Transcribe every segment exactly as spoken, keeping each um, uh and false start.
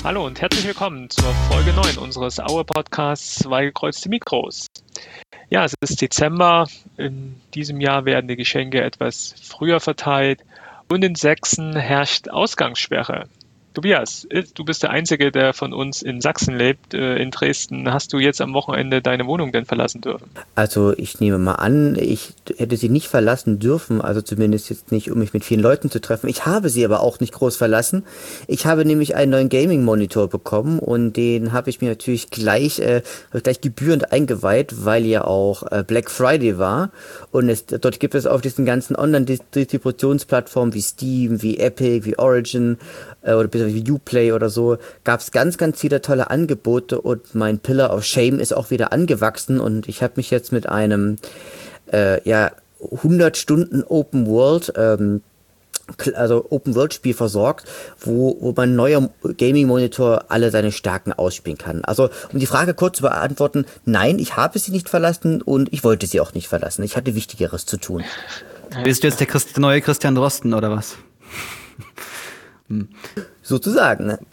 Hallo und herzlich willkommen zur Folge neun unseres Aue-Podcasts Zwei gekreuzte Mikros. Ja, es ist Dezember. In diesem Jahr werden die Geschenke etwas früher verteilt und in Sachsen herrscht Ausgangssperre. Tobias, du bist der Einzige, der von uns in Sachsen lebt. In Dresden. Hast du jetzt am Wochenende deine Wohnung denn verlassen dürfen? Also ich nehme mal an, ich hätte sie nicht verlassen dürfen, also zumindest jetzt nicht, um mich mit vielen Leuten zu treffen. Ich habe sie aber auch nicht groß verlassen. Ich habe nämlich einen neuen Gaming-Monitor bekommen und den habe ich mir natürlich gleich, äh, gleich gebührend eingeweiht, weil ja auch äh, Black Friday war. Und es, dort gibt es auf diesen ganzen Online-Distributionsplattformen wie Steam, wie Epic, wie Origin äh, oder wie Uplay oder so, gab es ganz, ganz viele tolle Angebote und mein Pillar of Shame ist auch wieder angewachsen und ich habe mich jetzt mit einem äh, ja hundert Stunden Open World ähm, also Open World Spiel versorgt, wo wo mein neuer Gaming Monitor alle seine Stärken ausspielen kann. Also um die Frage kurz zu beantworten, nein, ich habe sie nicht verlassen und ich wollte sie auch nicht verlassen. Ich hatte Wichtigeres zu tun. Bist du jetzt der Christ- neue Christian Drosten oder was? hm. Sozusagen, ne?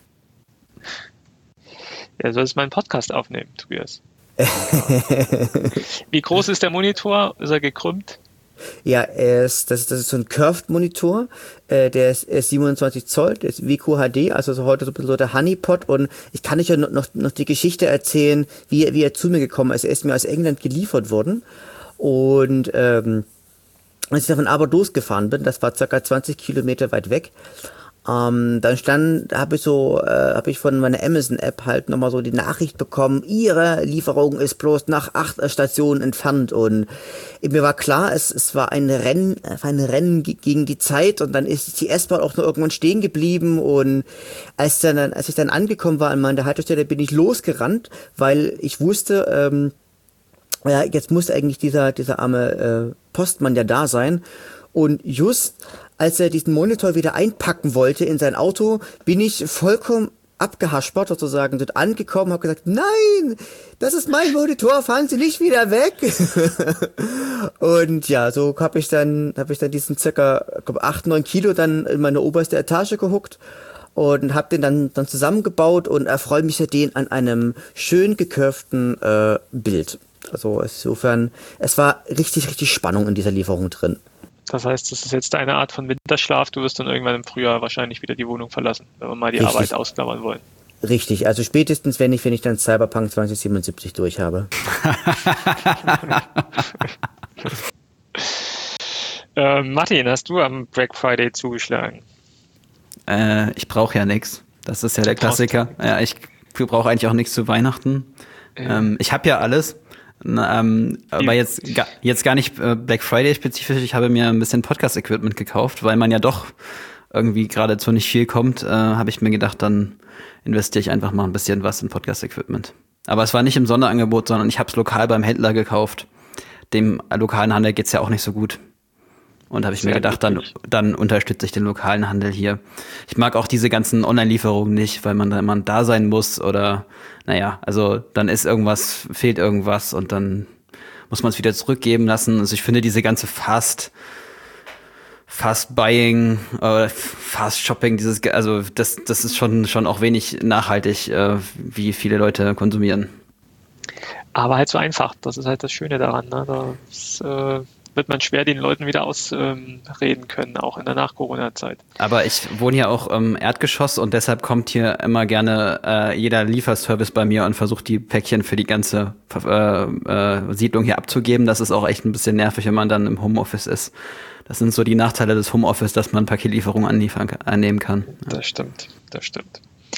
Ja, soll es mal einen Podcast aufnehmen, Tobias. Wie groß ist der Monitor? Ist er gekrümmt? Ja, er ist, das, ist, das ist so ein Curved-Monitor, äh, der ist, ist siebenundzwanzig Zoll, der ist W Q H D, also so heute so ein bisschen so der Honeypot und ich kann euch ja noch, noch, noch die Geschichte erzählen, wie, wie er zu mir gekommen ist. Er ist mir aus England geliefert worden und ähm, als ich davon aber losgefahren bin, das war circa zwanzig Kilometer weit weg, Ähm, dann stand, habe ich so, äh, habe ich von meiner Amazon-App halt nochmal so die Nachricht bekommen, ihre Lieferung ist bloß nach acht Stationen entfernt und mir war klar, es, es war ein Rennen, ein Rennen gegen die Zeit und dann ist die S-Bahn auch noch irgendwann stehen geblieben und als dann, als ich dann angekommen war an meiner Haltestelle, bin ich losgerannt, weil ich wusste, ähm, ja, jetzt muss eigentlich dieser, dieser arme äh, Postmann ja da sein und just als er diesen Monitor wieder einpacken wollte in sein Auto, bin ich vollkommen abgehaspert sozusagen dort angekommen, habe gesagt, nein, das ist mein Monitor, fahren Sie nicht wieder weg. Und ja, so habe ich dann, habe ich dann diesen circa acht, neun Kilo dann in meine oberste Etage gehuckt und habe den dann, dann zusammengebaut und erfreue mich seitdem an einem schön gekurften äh, Bild. Also insofern, es war richtig, richtig Spannung in dieser Lieferung drin. Das heißt, das ist jetzt eine Art von Winterschlaf. Du wirst dann irgendwann im Frühjahr wahrscheinlich wieder die Wohnung verlassen, wenn wir mal die Richtig. Arbeit ausklammern wollen. Richtig, also spätestens, wenn ich, wenn ich dann Cyberpunk zwanzig siebenundsiebzig durch habe. äh, Martin, hast du am Black Friday zugeschlagen? Äh, ich brauche ja nichts. Das ist ja der Klassiker. Ja, ich brauche eigentlich auch nichts zu Weihnachten. Ja. Ähm, ich habe ja alles. Na, ähm, aber jetzt, jetzt gar nicht äh, Black Friday spezifisch. Ich habe mir ein bisschen Podcast-Equipment gekauft, weil man ja doch irgendwie gerade zu nicht viel kommt, äh, habe ich mir gedacht, dann investiere ich einfach mal ein bisschen was in Podcast-Equipment. Aber es war nicht im Sonderangebot, sondern ich habe es lokal beim Händler gekauft. Dem lokalen Handel geht's ja auch nicht so gut. Und habe ich Sehr mir gedacht, dann, dann unterstütze ich den lokalen Handel hier. Ich mag auch diese ganzen Online-Lieferungen nicht, weil man da immer da sein muss oder, naja, also dann ist irgendwas, fehlt irgendwas und dann muss man es wieder zurückgeben lassen. Also ich finde diese ganze Fast, Fast Buying, äh, Fast Shopping, dieses, also das, das ist schon, schon auch wenig nachhaltig, äh, wie viele Leute konsumieren. Aber halt so einfach, das ist halt das Schöne daran, ne? Das, äh wird man schwer den Leuten wieder ausreden ähm, können, auch in der Nach-Corona-Zeit. Aber ich wohne ja auch im Erdgeschoss und deshalb kommt hier immer gerne äh, jeder Lieferservice bei mir und versucht die Päckchen für die ganze äh, äh, Siedlung hier abzugeben. Das ist auch echt ein bisschen nervig, wenn man dann im Homeoffice ist. Das sind so die Nachteile des Homeoffice, dass man Paketlieferungen anliefern, annehmen kann. Ja. Das stimmt, das stimmt.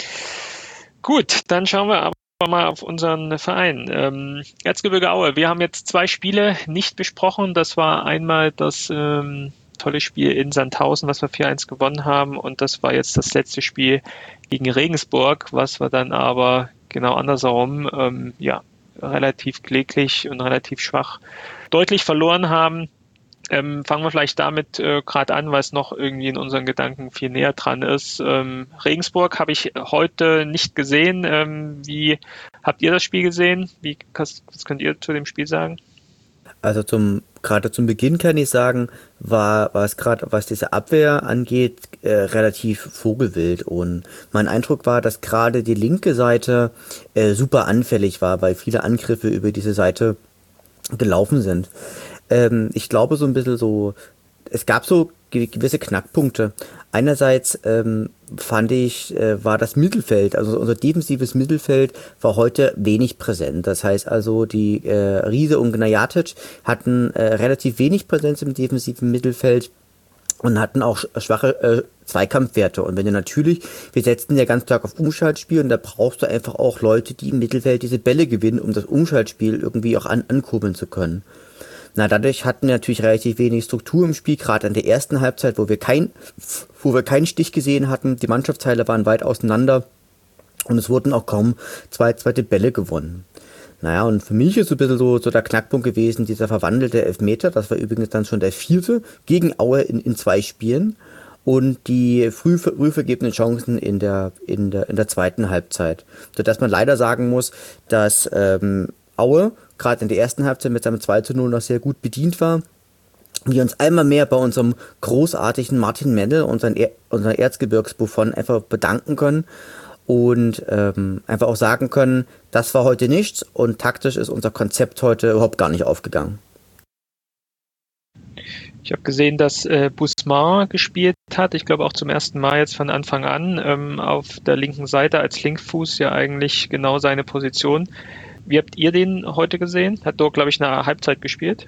Gut, dann schauen wir aber mal auf unseren Verein. Ähm, Erzgebirge Aue, wir haben jetzt zwei Spiele nicht besprochen. Das war einmal das ähm, tolle Spiel in Sandhausen, was wir vier eins gewonnen haben und das war jetzt das letzte Spiel gegen Regensburg, was wir dann aber genau andersherum ähm, ja, relativ kläglich und relativ schwach deutlich verloren haben. Ähm, fangen wir vielleicht damit äh, gerade an, weil es noch irgendwie in unseren Gedanken viel näher dran ist. Ähm, Regensburg habe ich heute nicht gesehen. Ähm, wie habt ihr das Spiel gesehen? Wie, was, was könnt ihr zu dem Spiel sagen? Also zum gerade zum Beginn kann ich sagen, war, war es gerade, was diese Abwehr angeht, äh, relativ vogelwild. Und mein Eindruck war, dass gerade die linke Seite äh, super anfällig war, weil viele Angriffe über diese Seite gelaufen sind. Ähm, ich glaube so ein bisschen so, es gab so gewisse Knackpunkte. Einerseits ähm, fand ich, äh, war das Mittelfeld, also unser defensives Mittelfeld war heute wenig präsent. Das heißt also, die äh, Riese und Gnajatic hatten äh, relativ wenig Präsenz im defensiven Mittelfeld und hatten auch schwache äh, Zweikampfwerte. Und wenn du natürlich, wir setzen ja ganz stark auf Umschaltspiel und da brauchst du einfach auch Leute, die im Mittelfeld diese Bälle gewinnen, um das Umschaltspiel irgendwie auch an, ankurbeln zu können. Na, dadurch hatten wir natürlich relativ wenig Struktur im Spiel, gerade in der ersten Halbzeit, wo wir kein, wo wir keinen Stich gesehen hatten. Die Mannschaftsteile waren weit auseinander und es wurden auch kaum zwei zweite Bälle gewonnen. Naja, und für mich ist so ein bisschen so, so der Knackpunkt gewesen, dieser verwandelte Elfmeter. Das war übrigens dann schon der vierte gegen Aue in, in zwei Spielen und die früh, früh vergebenen Chancen in der, in der, in der zweiten Halbzeit. Sodass man leider sagen muss, dass ähm, Aue gerade in der ersten Halbzeit mit seinem zwei zu null noch sehr gut bedient war. Wir uns einmal mehr bei unserem großartigen Martin Mendel, unseren, er- unseren Erzgebirgsbuffon, einfach bedanken können und ähm, einfach auch sagen können, das war heute nichts und taktisch ist unser Konzept heute überhaupt gar nicht aufgegangen. Ich habe gesehen, dass äh, Bousmar gespielt hat, ich glaube auch zum ersten Mal jetzt von Anfang an, ähm, auf der linken Seite als Linkfuß, ja eigentlich genau seine Position. Wie habt ihr den heute gesehen? Hat dort, glaube ich, eine Halbzeit gespielt?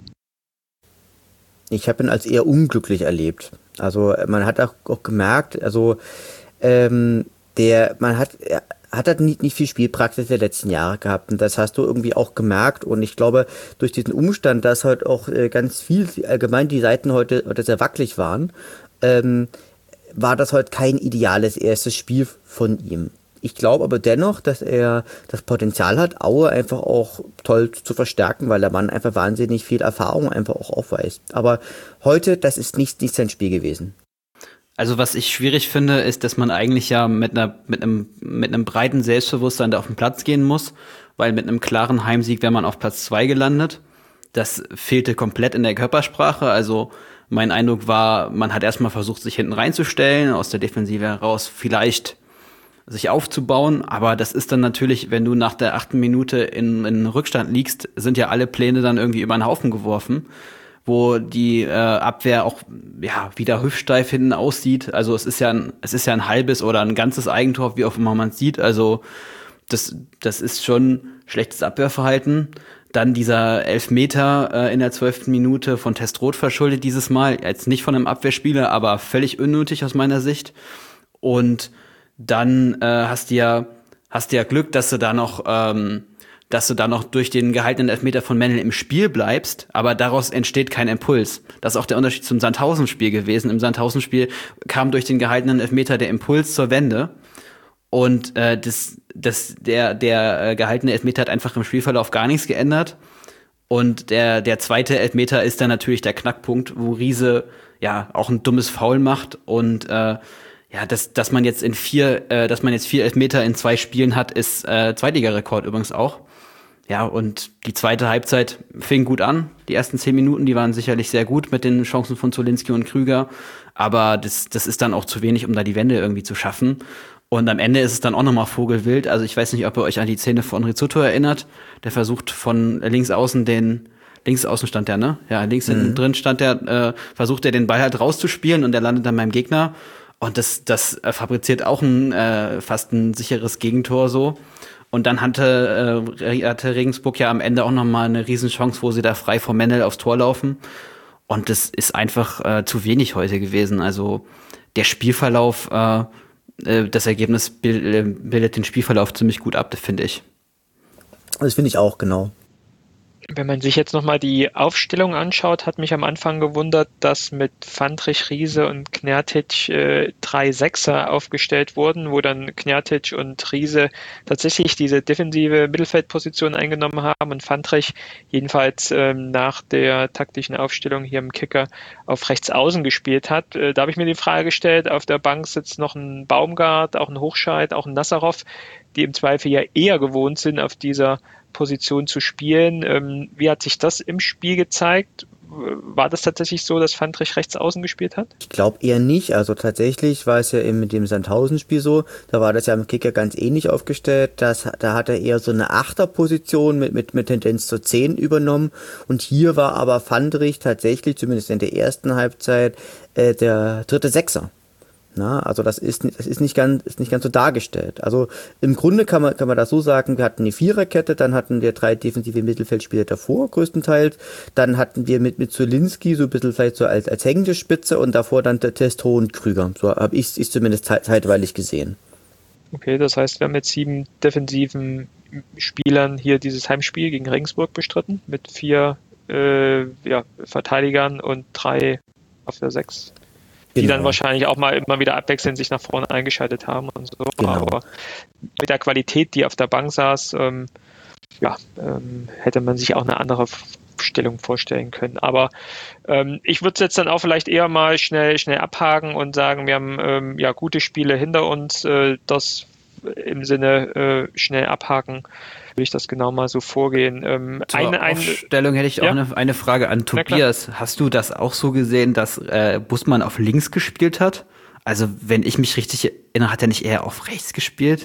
Ich habe ihn als eher unglücklich erlebt. Also man hat auch, auch gemerkt, also ähm, der, man hat, er hat halt nicht, nicht viel Spielpraxis der letzten Jahre gehabt und das hast du irgendwie auch gemerkt und ich glaube, durch diesen Umstand, dass halt auch äh, ganz viel, allgemein die Seiten heute, heute sehr wackelig waren, ähm, war das heute kein ideales erstes Spiel von ihm. Ich glaube aber dennoch, dass er das Potenzial hat, Aue einfach auch toll zu verstärken, weil der Mann einfach wahnsinnig viel Erfahrung einfach auch aufweist. Aber heute, das ist nicht, nicht sein Spiel gewesen. Also was ich schwierig finde, ist, dass man eigentlich ja mit einer mit einem mit einem breiten Selbstbewusstsein da auf den Platz gehen muss, weil mit einem klaren Heimsieg wäre man auf Platz zwei gelandet. Das fehlte komplett in der Körpersprache. Also mein Eindruck war, man hat erstmal versucht, sich hinten reinzustellen, aus der Defensive heraus vielleicht sich aufzubauen, aber das ist dann natürlich, wenn du nach der achten Minute in, in Rückstand liegst, sind ja alle Pläne dann irgendwie über den Haufen geworfen, wo die äh, Abwehr auch ja wieder hüftsteif hinten aussieht. Also es ist ja ein, es ist ja ein halbes oder ein ganzes Eigentor, wie auch immer man es sieht. Also das das ist schon schlechtes Abwehrverhalten. Dann dieser Elfmeter äh, in der zwölften Minute von Testroth verschuldet dieses Mal, jetzt nicht von einem Abwehrspieler, aber völlig unnötig aus meiner Sicht. Und dann äh, hast du ja hast du ja Glück, dass du da noch ähm, dass du da noch durch den gehaltenen Elfmeter von Mendel im Spiel bleibst, aber daraus entsteht kein Impuls. Das ist auch der Unterschied zum Sandhausen-Spiel gewesen. Im Sandhausen-Spiel kam durch den gehaltenen Elfmeter der Impuls zur Wende und äh, das das der der äh, gehaltene Elfmeter hat einfach im Spielverlauf gar nichts geändert. Und der der zweite Elfmeter ist dann natürlich der Knackpunkt, wo Riese ja auch ein dummes Foul macht und äh, ja, dass, dass man jetzt in vier, äh, dass man jetzt vier Elfmeter in zwei Spielen hat, ist äh, Zweitligarekord übrigens auch. Ja, und die zweite Halbzeit fing gut an. Die ersten zehn Minuten, die waren sicherlich sehr gut mit den Chancen von Zulinski und Krüger. Aber das, das ist dann auch zu wenig, um da die Wende irgendwie zu schaffen. Und am Ende ist es dann auch nochmal vogelwild. Also ich weiß nicht, ob ihr euch an die Szene von Rizzuto erinnert. Der versucht von links außen den, links außen stand der, ne? Ja, links mhm. hinten drin stand der, äh, versucht er den Ball halt rauszuspielen und der landet dann beim Gegner. Und das, das äh, fabriziert auch ein äh, fast ein sicheres Gegentor so. Und dann hatte, äh, hatte Regensburg ja am Ende auch noch mal eine Riesenchance, wo sie da frei vor Mendel aufs Tor laufen. Und das ist einfach äh, zu wenig heute gewesen. Also der Spielverlauf, äh, äh, das Ergebnis bild, bildet den Spielverlauf ziemlich gut ab, finde ich. Das finde ich auch, genau. Wenn man sich jetzt nochmal die Aufstellung anschaut, hat mich am Anfang gewundert, dass mit Fandrich, Riese und Knjatic äh, drei Sechser aufgestellt wurden, wo dann Knjatic und Riese tatsächlich diese defensive Mittelfeldposition eingenommen haben und Fandrich jedenfalls ähm, nach der taktischen Aufstellung hier im Kicker auf rechts außen gespielt hat. Äh, da habe ich mir die Frage gestellt, auf der Bank sitzt noch ein Baumgart, auch ein Hochscheid, auch ein Nassarov, die im Zweifel ja eher gewohnt sind, auf dieser Position zu spielen. Ähm, wie hat sich das im Spiel gezeigt? War das tatsächlich so, dass Fandrich rechts außen gespielt hat? Ich glaube eher nicht. Also tatsächlich war es ja eben mit dem Sandhausen-Spiel so, da war das ja im Kicker ganz ähnlich aufgestellt. Das, da hat er eher so eine Achterposition mit, mit, mit Tendenz zur zehn übernommen. Und hier war aber Fandrich tatsächlich, zumindest in der ersten Halbzeit, äh, der dritte Sechser. Na, also das ist, das ist nicht ganz, ist nicht ganz so dargestellt. Also im Grunde kann man, kann man das so sagen, wir hatten eine Viererkette, dann hatten wir drei defensive Mittelfeldspieler davor, größtenteils. Dann hatten wir mit, mit Zulinski so ein bisschen vielleicht so als, als hängende Spitze und davor dann der Testro und Krüger. So habe ich es zumindest zeitweilig gesehen. Okay, das heißt, wir haben mit sieben defensiven Spielern hier dieses Heimspiel gegen Regensburg bestritten, mit vier äh, ja, Verteidigern und drei auf der Sechs. Die genau. dann wahrscheinlich auch mal immer wieder abwechselnd sich nach vorne eingeschaltet haben und so. Genau. Aber mit der Qualität, die auf der Bank saß, ähm, ja, ähm, hätte man sich auch eine andere Stellung vorstellen können. Aber ähm, ich würde es jetzt dann auch vielleicht eher mal schnell, schnell abhaken und sagen, wir haben ähm, ja gute Spiele hinter uns. Äh, das im Sinne äh, schnell abhaken, will ich das genau mal so vorgehen. Ähm, Zur eine Aufstellung hätte ich auch ja? eine, eine Frage an Tobias. Hast du das auch so gesehen, dass äh, Bußmann auf links gespielt hat? Also wenn ich mich richtig erinnere, hat er nicht eher auf rechts gespielt?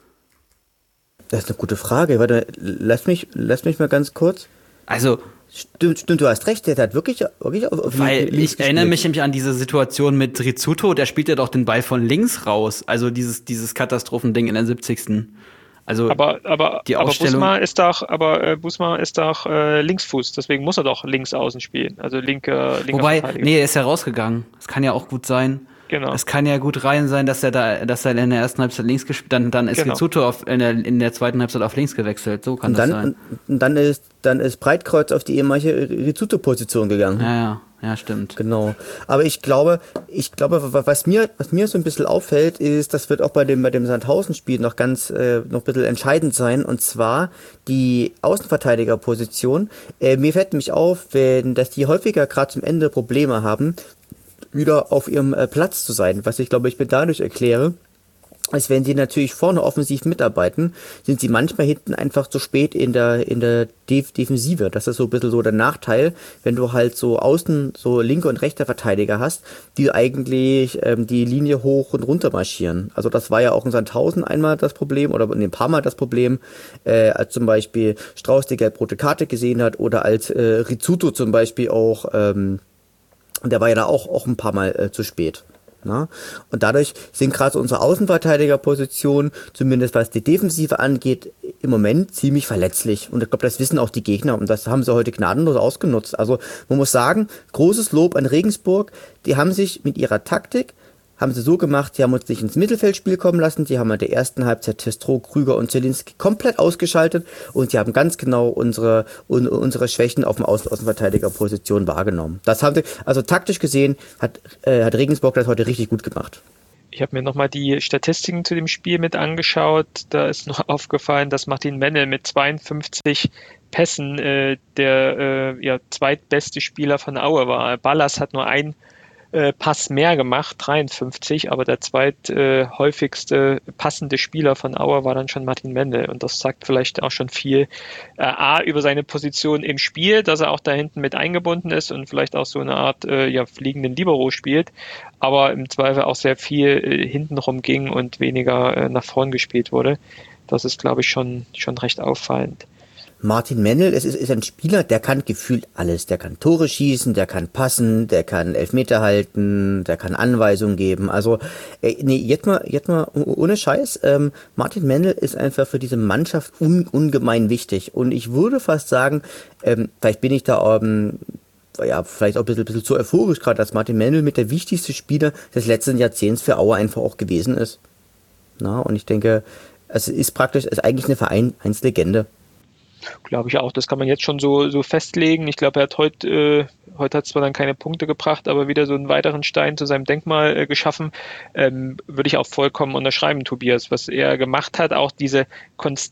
Das ist eine gute Frage. Warte, lass mich, lass mich mal ganz kurz. Also Stimmt, stimmt, du hast recht, der hat wirklich, wirklich auf, auf Weil links ich gespielt. erinnere mich nämlich an diese Situation mit Rizzuto, der spielt ja doch den Ball von links raus. Also dieses, dieses Katastrophending in der siebzigsten Also aber aber, die aber Ausstellung, Busma ist doch, aber äh, Busma ist doch äh, Linksfuß, deswegen muss er doch links außen spielen. Also linke, linke Wobei, nee, er ist ja rausgegangen. Das kann ja auch gut sein. Genau. Es kann ja gut rein sein, dass er da, dass er in der ersten Halbzeit links gespielt, dann dann ist Genau. Rizzuto auf in der in der zweiten Halbzeit auf links gewechselt. So kann und das dann, sein. Und dann ist dann ist Breitkreuz auf die ehemalige Rizzuto-Position gegangen. Ja, ja, ja, stimmt. Genau. Aber ich glaube, ich glaube, was mir was mir so ein bisschen auffällt, ist, das wird auch bei dem bei dem Sandhausen-Spiel noch ganz äh, noch ein bisschen entscheidend sein. Und zwar die Außenverteidigerposition. Äh, mir fällt nämlich auf, wenn dass die häufiger gerade zum Ende Probleme haben, wieder auf ihrem äh, Platz zu sein. Was ich glaube, ich mir dadurch erkläre, ist, wenn sie natürlich vorne offensiv mitarbeiten, sind sie manchmal hinten einfach zu spät in der in der Def- Defensive. Das ist so ein bisschen so der Nachteil, wenn du halt so außen so linke und rechte Verteidiger hast, die eigentlich ähm, die Linie hoch und runter marschieren. Also das war ja auch in Sandhausen einmal das Problem oder ein paar Mal das Problem, äh, als zum Beispiel Strauß die gelb-rote Karte gesehen hat oder als äh, Rizzuto zum Beispiel auch ähm, Und der war ja da auch, auch ein paar Mal äh, zu spät. Na? Und dadurch sind gerade unsere Außenverteidigerpositionen, zumindest was die Defensive angeht, im Moment ziemlich verletzlich. Und ich glaube, das wissen auch die Gegner. Und das haben sie heute gnadenlos ausgenutzt. Also man muss sagen, großes Lob an Regensburg. Die haben sich mit ihrer Taktik haben sie so gemacht, sie haben uns nicht ins Mittelfeldspiel kommen lassen, die haben in der ersten Halbzeit Testro, Krüger und Zielinski komplett ausgeschaltet und sie haben ganz genau unsere un, unsere Schwächen auf dem Außen, Außenverteidigerposition wahrgenommen. Das haben sie, also taktisch gesehen, hat, äh, hat Regensburg das heute richtig gut gemacht. Ich habe mir nochmal die Statistiken zu dem Spiel mit angeschaut. Da ist noch aufgefallen, dass Martin Mennel mit zweiundfünfzig Pässen äh, der äh, ja, zweitbeste Spieler von Aue war. Ballas hat nur ein Pass mehr gemacht, dreiundfünfzig, aber der zweithäufigste äh, passende Spieler von Auer war dann schon Martin Mendel und das sagt vielleicht auch schon viel äh, A, über seine Position im Spiel, dass er auch da hinten mit eingebunden ist und vielleicht auch so eine Art äh, ja, fliegenden Libero spielt, aber im Zweifel auch sehr viel äh, hintenrum ging und weniger äh, nach vorn gespielt wurde. Das ist, glaube ich, schon, schon recht auffallend. Martin Mendel, es ist, ist ein Spieler, der kann gefühlt alles. Der kann Tore schießen, der kann passen, der kann Elfmeter halten, der kann Anweisungen geben. Also, äh, nee, jetzt mal, jetzt mal ohne Scheiß. Ähm, Martin Mendel ist einfach für diese Mannschaft un, ungemein wichtig. Und ich würde fast sagen, ähm, vielleicht bin ich da ähm, ja, vielleicht auch ein bisschen, bisschen zu euphorisch gerade, dass Martin Mendel mit der wichtigste Spieler des letzten Jahrzehnts für Aue einfach auch gewesen ist. Na, und ich denke, es ist praktisch, es ist eigentlich eine Vereinslegende. Glaube ich auch. Das kann man jetzt schon so, so festlegen. Ich glaube, er hat heute, äh, heute hat zwar dann keine Punkte gebracht, aber wieder so einen weiteren Stein zu seinem Denkmal äh, geschaffen. Ähm, würde ich auch vollkommen unterschreiben, Tobias, was er gemacht hat. Auch diese Konstanz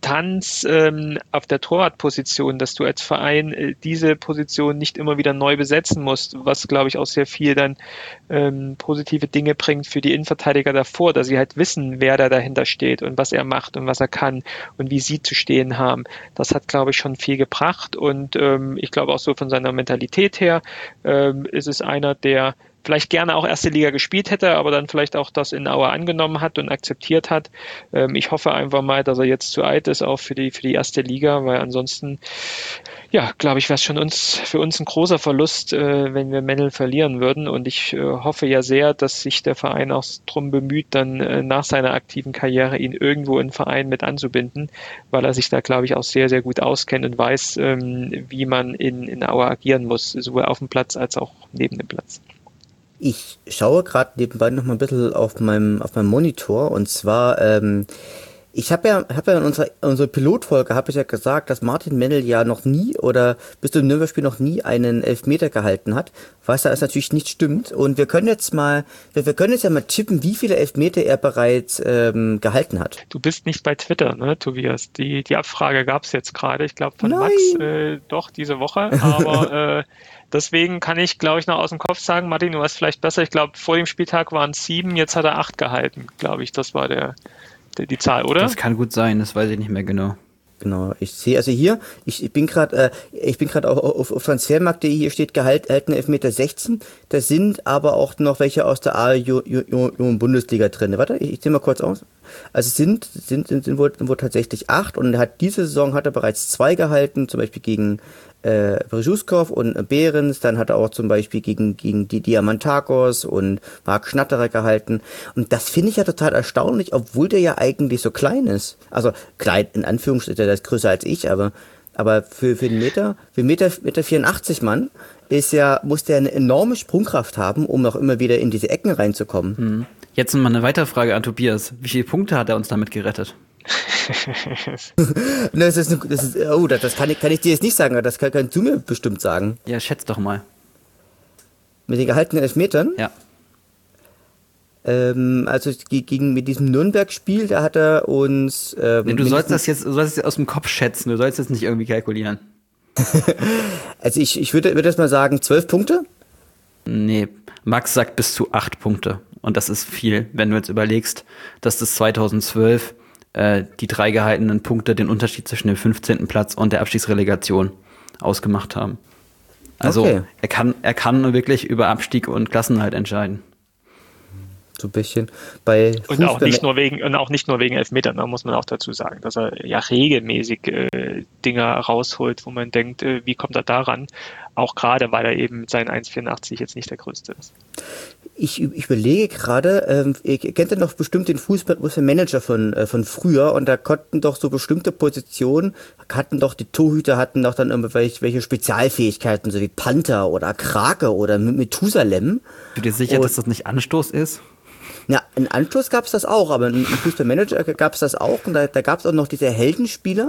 Konstanz ähm, auf der Torwartposition, dass du als Verein äh, diese Position nicht immer wieder neu besetzen musst, was, glaube ich, auch sehr viel dann ähm, positive Dinge bringt für die Innenverteidiger davor, dass sie halt wissen, wer da dahinter steht und was er macht und was er kann und wie sie zu stehen haben. Das hat, glaube ich, schon viel gebracht und ähm, ich glaube auch so von seiner Mentalität her ähm, ist es einer, der vielleicht gerne auch erste Liga gespielt hätte, aber dann vielleicht auch das in Aue angenommen hat und akzeptiert hat. Ähm, ich hoffe einfach mal, dass er jetzt zu alt ist, auch für die, für die erste Liga, weil ansonsten, ja, glaube ich, wäre es schon uns, für uns ein großer Verlust, äh, wenn wir Mendel verlieren würden. Und ich äh, hoffe ja sehr, dass sich der Verein auch drum bemüht, dann äh, nach seiner aktiven Karriere ihn irgendwo in den Verein mit anzubinden, weil er sich da, glaube ich, auch sehr, sehr gut auskennt und weiß, ähm, wie man in, in Aue agieren muss, sowohl auf dem Platz als auch neben dem Platz. Ich schaue gerade nebenbei noch mal ein bisschen auf meinem auf meinem Monitor und zwar ähm, ich habe ja habe ja in unserer unserer Pilotfolge habe ich ja gesagt, dass Martin Mendel ja noch nie oder bis zum Nürnberg-Spiel noch nie einen Elfmeter gehalten hat, was da natürlich nicht stimmt und wir können jetzt mal wir, wir können jetzt ja mal tippen, wie viele Elfmeter er bereits ähm, gehalten hat. Du bist nicht bei Twitter, ne, Tobias? Die die Abfrage gab es jetzt gerade, ich glaube von Nein. Max äh, doch diese Woche, aber äh, deswegen kann ich, glaube ich, noch aus dem Kopf sagen, Martin, du warst vielleicht besser. Ich glaube, vor dem Spieltag waren es sieben, jetzt hat er acht gehalten, glaube ich. Das war der, der die Zahl, oder? Das kann gut sein, das weiß ich nicht mehr genau. Genau, ich sehe also hier, ich, ich bin gerade, äh, ich bin gerade auf, auf Transfermarkt punkt de, hier steht gehalten Elfmeter sechzehn, da sind aber auch noch welche aus der A-Bundesliga drin. Warte, ich, ich zähle mal kurz aus. Also es sind, sind, sind, sind wohl, wohl tatsächlich acht und er hat diese Saison hat er bereits zwei gehalten, zum Beispiel gegen äh, Brzezinski und Behrens, dann hat er auch zum Beispiel gegen, gegen die Diamantakos und Marc Schnatterer gehalten. Und das finde ich ja total erstaunlich, obwohl der ja eigentlich so klein ist. Also klein, in Anführungsstrichen, der ist größer als ich, aber, aber für, für den Meter, für Meter, Meter vierundachtzig Mann ist ja, muss der eine enorme Sprungkraft haben, um auch immer wieder in diese Ecken reinzukommen. Hm. Jetzt mal eine weitere Frage an Tobias. Wie viele Punkte hat er uns damit gerettet? das ist, das ist, oh, das, das kann, ich, kann ich dir jetzt nicht sagen, aber das kann, kannst du mir bestimmt sagen. Ja, schätz doch mal. Mit den gehaltenen Elfmetern? Ja. Ähm, also gegen mit diesem Nürnberg-Spiel, da hat er uns. Ähm, nee, du sollst das jetzt, du sollst jetzt aus dem Kopf schätzen, du sollst jetzt nicht irgendwie kalkulieren. also ich, ich würde, würde jetzt mal sagen, zwölf Punkte? Nee, Max sagt bis zu acht Punkte. Und das ist viel, wenn du jetzt überlegst, dass das zweitausendzwölf äh, die drei gehaltenen Punkte den Unterschied zwischen dem fünfzehnten Platz und der Abstiegsrelegation ausgemacht haben. Also okay. er kann, er kann wirklich über Abstieg und Klassenerhalt entscheiden. So ein bisschen. Bei und auch nicht nur wegen und auch nicht nur wegen Elfmetern, da muss man auch dazu sagen, dass er ja regelmäßig äh, Dinger rausholt, wo man denkt, äh, wie kommt er daran? Auch gerade, weil er eben mit seinen eins Komma vierundachtzig jetzt nicht der Größte ist. Ich, ich überlege gerade, ähm, ihr kennt ja noch bestimmt den Fußballmanager von äh, von früher und da konnten doch so bestimmte Positionen, hatten doch die Torhüter hatten doch dann irgendwelche welche Spezialfähigkeiten, so wie Panther oder Krake oder Methusalem. Bist du dir sicher, und, dass das nicht Anstoß ist? Ja, in Anschluss gab es das auch, aber im Fußballmanager gab es das auch und da, da gab es auch noch diese Heldenspieler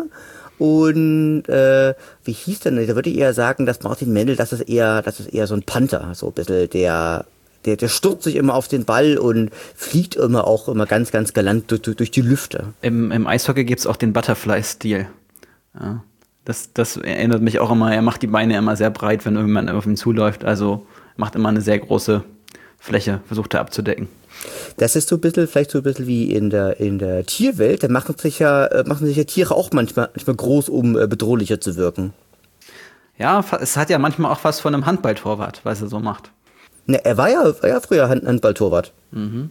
und äh, wie hieß denn, da würde ich eher sagen, dass Martin Mendel, das ist eher, das ist eher so ein Panther, so ein bisschen der, der, der stürzt sich immer auf den Ball und fliegt immer auch immer ganz, ganz galant durch, durch die Lüfte. Im, im Eishockey gibt's auch den Butterfly-Stil. Ja, das, das erinnert mich auch immer, er macht die Beine immer sehr breit, wenn irgendjemand auf ihn zuläuft, also macht immer eine sehr große Fläche, versucht er abzudecken. Das ist so ein bisschen, vielleicht so ein bisschen wie in der, in der Tierwelt. Da machen sich ja, machen sich ja Tiere auch manchmal, manchmal groß, um äh, bedrohlicher zu wirken. Ja, es hat ja manchmal auch was von einem Handballtorwart, was er so macht. Na, er war ja, war ja früher Hand, Handballtorwart. Mhm.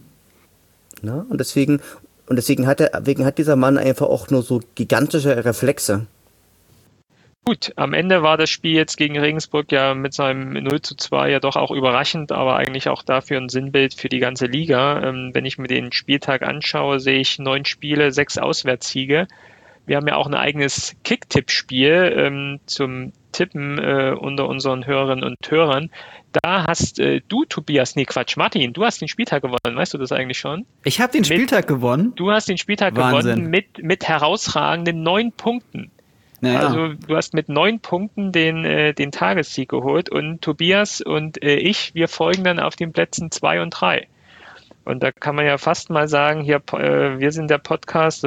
Na, und deswegen, und deswegen hat er, deswegen hat dieser Mann einfach auch nur so gigantische Reflexe. Gut, am Ende war das Spiel jetzt gegen Regensburg ja mit seinem null zu zwei ja doch auch überraschend, aber eigentlich auch dafür ein Sinnbild für die ganze Liga. Ähm, wenn ich mir den Spieltag anschaue, sehe ich neun Spiele, sechs Auswärtssiege. Wir haben ja auch ein eigenes Kick-Tipp-Spiel ähm, zum Tippen äh, unter unseren Hörerinnen und Hörern. Da hast äh, du, Tobias, nee Quatsch, Martin, du hast den Spieltag gewonnen, weißt du das eigentlich schon? Ich habe den mit, Spieltag gewonnen? Du hast den Spieltag Wahnsinn. gewonnen mit, mit herausragenden neun Punkten. Naja. Also du hast mit neun Punkten den, äh, den Tagessieg geholt und Tobias und äh, ich, wir folgen dann auf den Plätzen zwei und drei. Und da kann man ja fast mal sagen, hier, äh, wir sind der Podcast, also dieser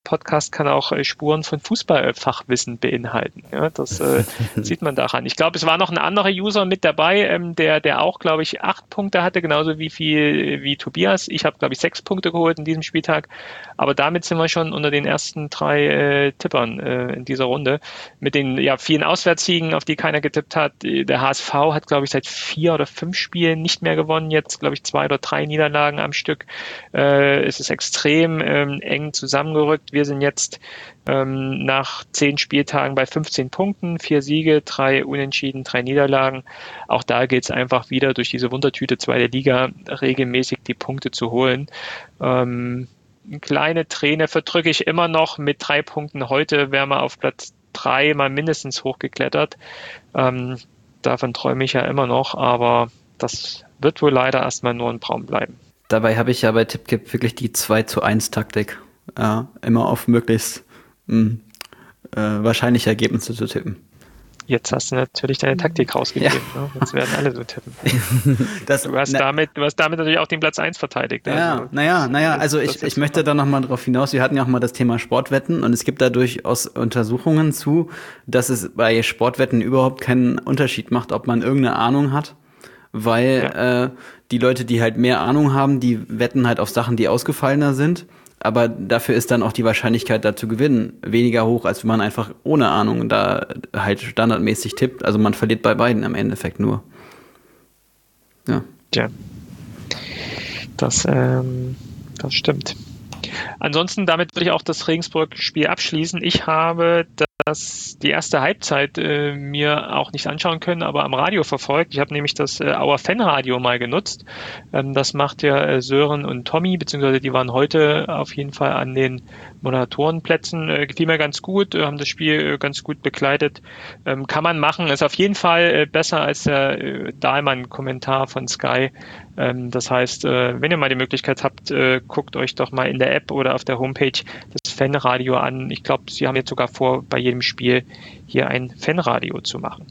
Podcast kann auch äh, Spuren von Fußballfachwissen beinhalten. Ja, das äh, sieht man daran. Ich glaube, es war noch ein anderer User mit dabei, ähm, der, der auch, glaube ich, acht Punkte hatte, genauso wie viel wie Tobias. Ich habe, glaube ich, sechs Punkte geholt in diesem Spieltag. Aber damit sind wir schon unter den ersten drei äh, Tippern äh, in dieser Runde. Mit den ja, vielen Auswärtssiegen, auf die keiner getippt hat. Der H S V hat, glaube ich, seit vier oder fünf Spielen nicht mehr gewonnen. Jetzt, glaube ich, zwei oder drei Niederlagen am Stück. Äh, es ist extrem ähm, eng zusammengerückt. Wir sind jetzt ähm, nach zehn Spieltagen bei fünfzehn Punkten, vier Siege, drei Unentschieden, drei Niederlagen. Auch da geht es einfach wieder durch diese Wundertüte zweite Liga regelmäßig die Punkte zu holen. Ähm, eine kleine Träne verdrücke ich immer noch mit drei Punkten. Heute wären wir auf Platz drei mal mindestens hochgeklettert. Ähm, davon träume ich ja immer noch, aber das wird wohl leider erstmal nur ein Traum bleiben. Dabei habe ich ja bei Tippkipp wirklich die zwei zu eins Taktik. Ja, immer auf möglichst mh, äh, wahrscheinliche Ergebnisse zu tippen. Jetzt hast du natürlich deine Taktik rausgegeben. Ja. Ne? Jetzt werden alle so tippen. Das, du, hast na, damit, du hast damit natürlich auch den Platz eins verteidigt. Ja, also, naja, naja, also ich, ich möchte da nochmal drauf hinaus. Wir hatten ja auch mal das Thema Sportwetten und es gibt da durchaus Untersuchungen zu, dass es bei Sportwetten überhaupt keinen Unterschied macht, ob man irgendeine Ahnung hat. Weil ja. äh, die Leute, die halt mehr Ahnung haben, die wetten halt auf Sachen, die ausgefallener sind. Aber dafür ist dann auch die Wahrscheinlichkeit, da zu gewinnen, weniger hoch, als wenn man einfach ohne Ahnung da halt standardmäßig tippt. Also man verliert bei beiden im Endeffekt nur. Ja. Ja. Das, ähm, das stimmt. Ansonsten, damit will ich auch das Regensburg-Spiel abschließen. Ich habe das, die erste Halbzeit äh, mir auch nicht anschauen können, aber am Radio verfolgt. Ich habe nämlich das äh, Auer Fanradio mal genutzt. Ähm, das macht ja äh, Sören und Tommy, beziehungsweise die waren heute auf jeden Fall an den Moderatorenplätzen. Äh, gefiel mir ganz gut, äh, haben das Spiel äh, ganz gut begleitet. Ähm, kann man machen, ist auf jeden Fall äh, besser als der äh, Dahlmann-Kommentar von Sky. Ähm, das heißt, äh, wenn ihr mal die Möglichkeit habt, äh, guckt euch doch mal in der App oder auf der Homepage das Fanradio an. Ich glaube, sie haben jetzt sogar vor, bei jedem Spiel hier ein Fanradio zu machen.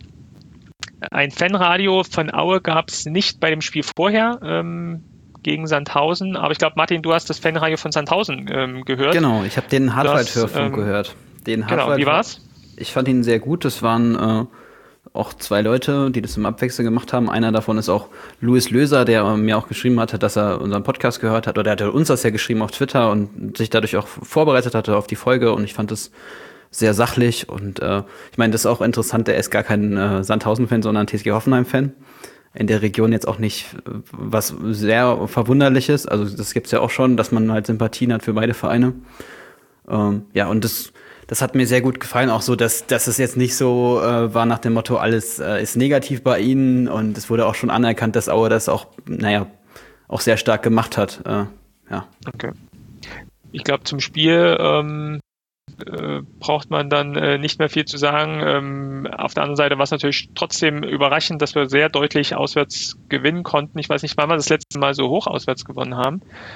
Ein Fanradio von Aue gab es nicht bei dem Spiel vorher ähm, gegen Sandhausen, aber ich glaube, Martin, du hast das Fanradio von Sandhausen ähm, gehört. Genau, ich habe den Hartwald-Hörfunk ähm, gehört. Den genau, wie war's? Ich fand ihn sehr gut. Das waren äh, auch zwei Leute, die das im Abwechseln gemacht haben. Einer davon ist auch Louis Löser, der mir auch geschrieben hatte, dass er unseren Podcast gehört hat. Oder der hatte uns das ja geschrieben auf Twitter und sich dadurch auch vorbereitet hatte auf die Folge. Und ich fand es sehr sachlich. Und äh, ich meine, das ist auch interessant. Der ist gar kein äh, Sandhausen-Fan, sondern T S G Hoffenheim-Fan. In der Region jetzt auch nicht was sehr Verwunderliches. Also das gibt's ja auch schon, dass man halt Sympathien hat für beide Vereine. Ähm, ja, und das Das hat mir sehr gut gefallen, auch so, dass, dass es jetzt nicht so äh, war nach dem Motto, alles äh, ist negativ bei ihnen und es wurde auch schon anerkannt, dass Aue das auch, naja, auch sehr stark gemacht hat. Äh, ja. Okay. Ich glaube, zum Spiel ähm, äh, braucht man dann äh, nicht mehr viel zu sagen. Ähm, auf der anderen Seite war es natürlich trotzdem überraschend, dass wir sehr deutlich auswärts gewinnen konnten. Ich weiß nicht, wann wir das letzte Mal so hoch auswärts gewonnen haben.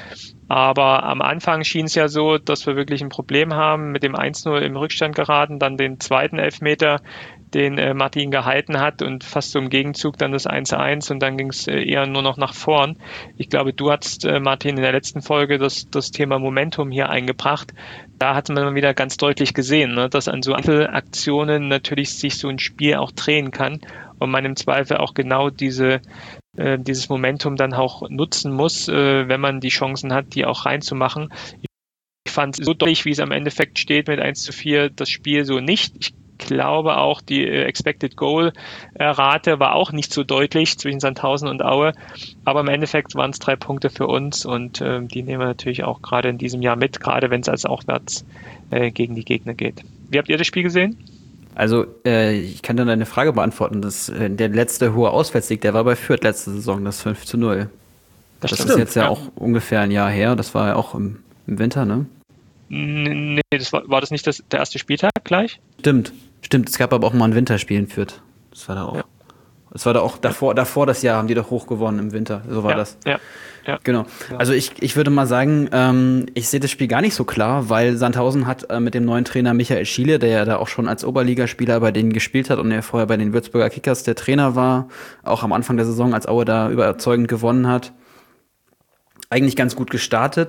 Aber am Anfang schien es ja so, dass wir wirklich ein Problem haben, mit dem eins null im Rückstand geraten, dann den zweiten Elfmeter, den äh, Martin gehalten hat und fast so im Gegenzug dann das eins eins und dann ging es äh, eher nur noch nach vorn. Ich glaube, du hast, äh, Martin, in der letzten Folge das, das Thema Momentum hier eingebracht. Da hat man wieder ganz deutlich gesehen, ne, dass an so Einzelaktionen natürlich sich so ein Spiel auch drehen kann und man im Zweifel auch genau diese dieses Momentum dann auch nutzen muss, wenn man die Chancen hat, die auch reinzumachen. Ich fand es so deutlich, wie es am Endeffekt steht mit eins zu vier, das Spiel so nicht. Ich glaube auch, die Expected Goal Rate war auch nicht so deutlich zwischen Sandhausen und Aue, aber im Endeffekt waren es drei Punkte für uns und äh, die nehmen wir natürlich auch gerade in diesem Jahr mit, gerade wenn es als Aufwärts äh, gegen die Gegner geht. Wie habt ihr das Spiel gesehen? Also, äh, ich kann dann deine Frage beantworten. Das, äh, der letzte hohe Auswärtssieg, der war bei Fürth letzte Saison, das fünf zu null. Das, das ist jetzt ja, ja auch ungefähr ein Jahr her. Das war ja auch im, im Winter, ne? Nee, das war, war das nicht das, der erste Spieltag gleich? Stimmt, stimmt. Es gab aber auch mal ein Winterspiel in Fürth. Das war da auch. Ja. Das war da auch davor, davor das Jahr haben die doch hoch gewonnen im Winter. So war ja, das. Ja, ja. Genau. Also ich, ich würde mal sagen, ähm, ich sehe das Spiel gar nicht so klar, weil Sandhausen hat äh, mit dem neuen Trainer Michael Schiele, der ja da auch schon als Oberligaspieler bei denen gespielt hat und der vorher bei den Würzburger Kickers der Trainer war, auch am Anfang der Saison, als Aue da überzeugend gewonnen hat, eigentlich ganz gut gestartet.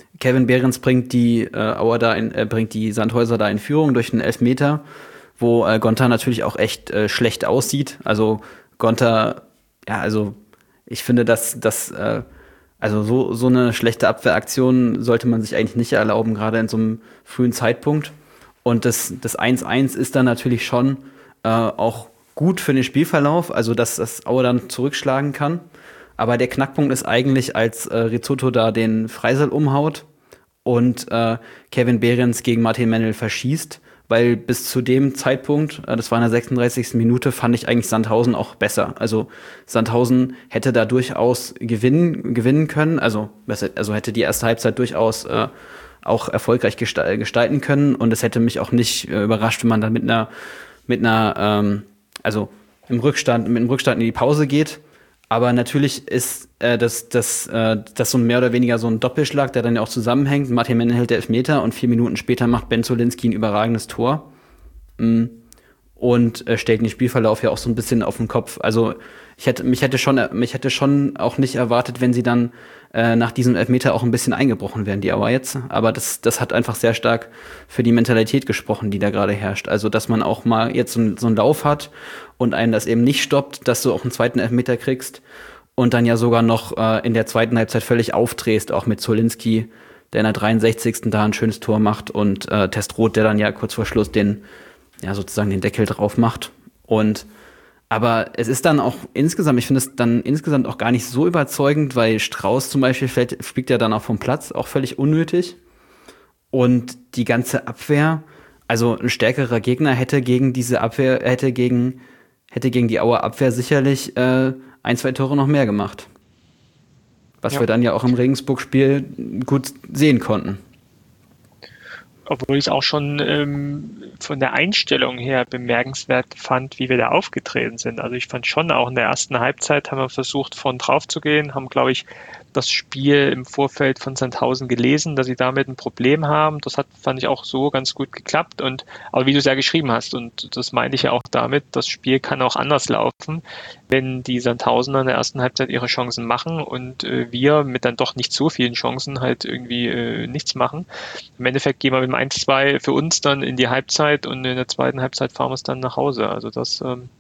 Kevin Behrens bringt die äh, Auer da in, äh, bringt die Sandhäuser da in Führung durch einen Elfmeter, wo äh, Gonta natürlich auch echt äh, schlecht aussieht. Also Gonta, ja, also ich finde, dass das äh, also so so eine schlechte Abwehraktion sollte man sich eigentlich nicht erlauben, gerade in so einem frühen Zeitpunkt. Und das das eins eins ist dann natürlich schon äh, auch gut für den Spielverlauf, also dass das Aue dann zurückschlagen kann. Aber der Knackpunkt ist eigentlich, als äh, Rizzotto da den Freisel umhaut und äh, Kevin Behrens gegen Martin Mennel verschießt, weil bis zu dem Zeitpunkt, äh, das war in der sechsunddreißigsten Minute, fand ich eigentlich Sandhausen auch besser. Also Sandhausen hätte da durchaus gewinnen, gewinnen können, also, also hätte die erste Halbzeit durchaus äh, auch erfolgreich gestalten können und es hätte mich auch nicht äh, überrascht, wenn man dann mit einer, mit einer, ähm, also im Rückstand, mit dem Rückstand in die Pause geht. Aber natürlich ist äh, das, das, äh, das so mehr oder weniger so ein Doppelschlag, der dann ja auch zusammenhängt. Martin Mennel hält der Elfmeter und vier Minuten später macht Ben Zolinski ein überragendes Tor. Mm. Und äh, stellt den Spielverlauf ja auch so ein bisschen auf den Kopf. Also ich hätte, mich hätte schon, mich hätte schon auch nicht erwartet, wenn sie dann äh, nach diesem Elfmeter auch ein bisschen eingebrochen wären, die Auer jetzt. Aber das, das hat einfach sehr stark für die Mentalität gesprochen, die da gerade herrscht. Also dass man auch mal jetzt so, so einen Lauf hat und einen das eben nicht stoppt, dass du auch einen zweiten Elfmeter kriegst und dann ja sogar noch äh, in der zweiten Halbzeit völlig aufdrehst, auch mit Zolinski, der in der dreiundsechzigsten da ein schönes Tor macht und äh, Testroth, der dann ja kurz vor Schluss den ja sozusagen den Deckel drauf macht. Und aber es ist dann auch insgesamt, ich finde es dann insgesamt auch gar nicht so überzeugend, weil Strauß zum Beispiel fällt, fliegt ja dann auch vom Platz, auch völlig unnötig. Und die ganze Abwehr, also ein stärkerer Gegner hätte gegen diese Abwehr, hätte gegen, hätte gegen die Auer Abwehr sicherlich äh, ein, zwei Tore noch mehr gemacht. Was ja. wir dann ja auch im Regensburg-Spiel gut sehen konnten. Obwohl ich es auch schon ähm, von der Einstellung her bemerkenswert fand, wie wir da aufgetreten sind. Also ich fand schon auch in der ersten Halbzeit haben wir versucht, vorn drauf zu gehen, haben, glaube ich, das Spiel im Vorfeld von Sandhausen gelesen, dass sie damit ein Problem haben. Das hat, fand ich auch so ganz gut geklappt. Und aber wie du es ja geschrieben hast, und das meine ich ja auch damit, das Spiel kann auch anders laufen, wenn die Sandhausener in der ersten Halbzeit ihre Chancen machen und äh, wir mit dann doch nicht so vielen Chancen halt irgendwie äh, nichts machen. Im Endeffekt gehen wir mit dem eins zwei für uns dann in die Halbzeit und in der zweiten Halbzeit fahren wir es dann nach Hause. Also das ähm,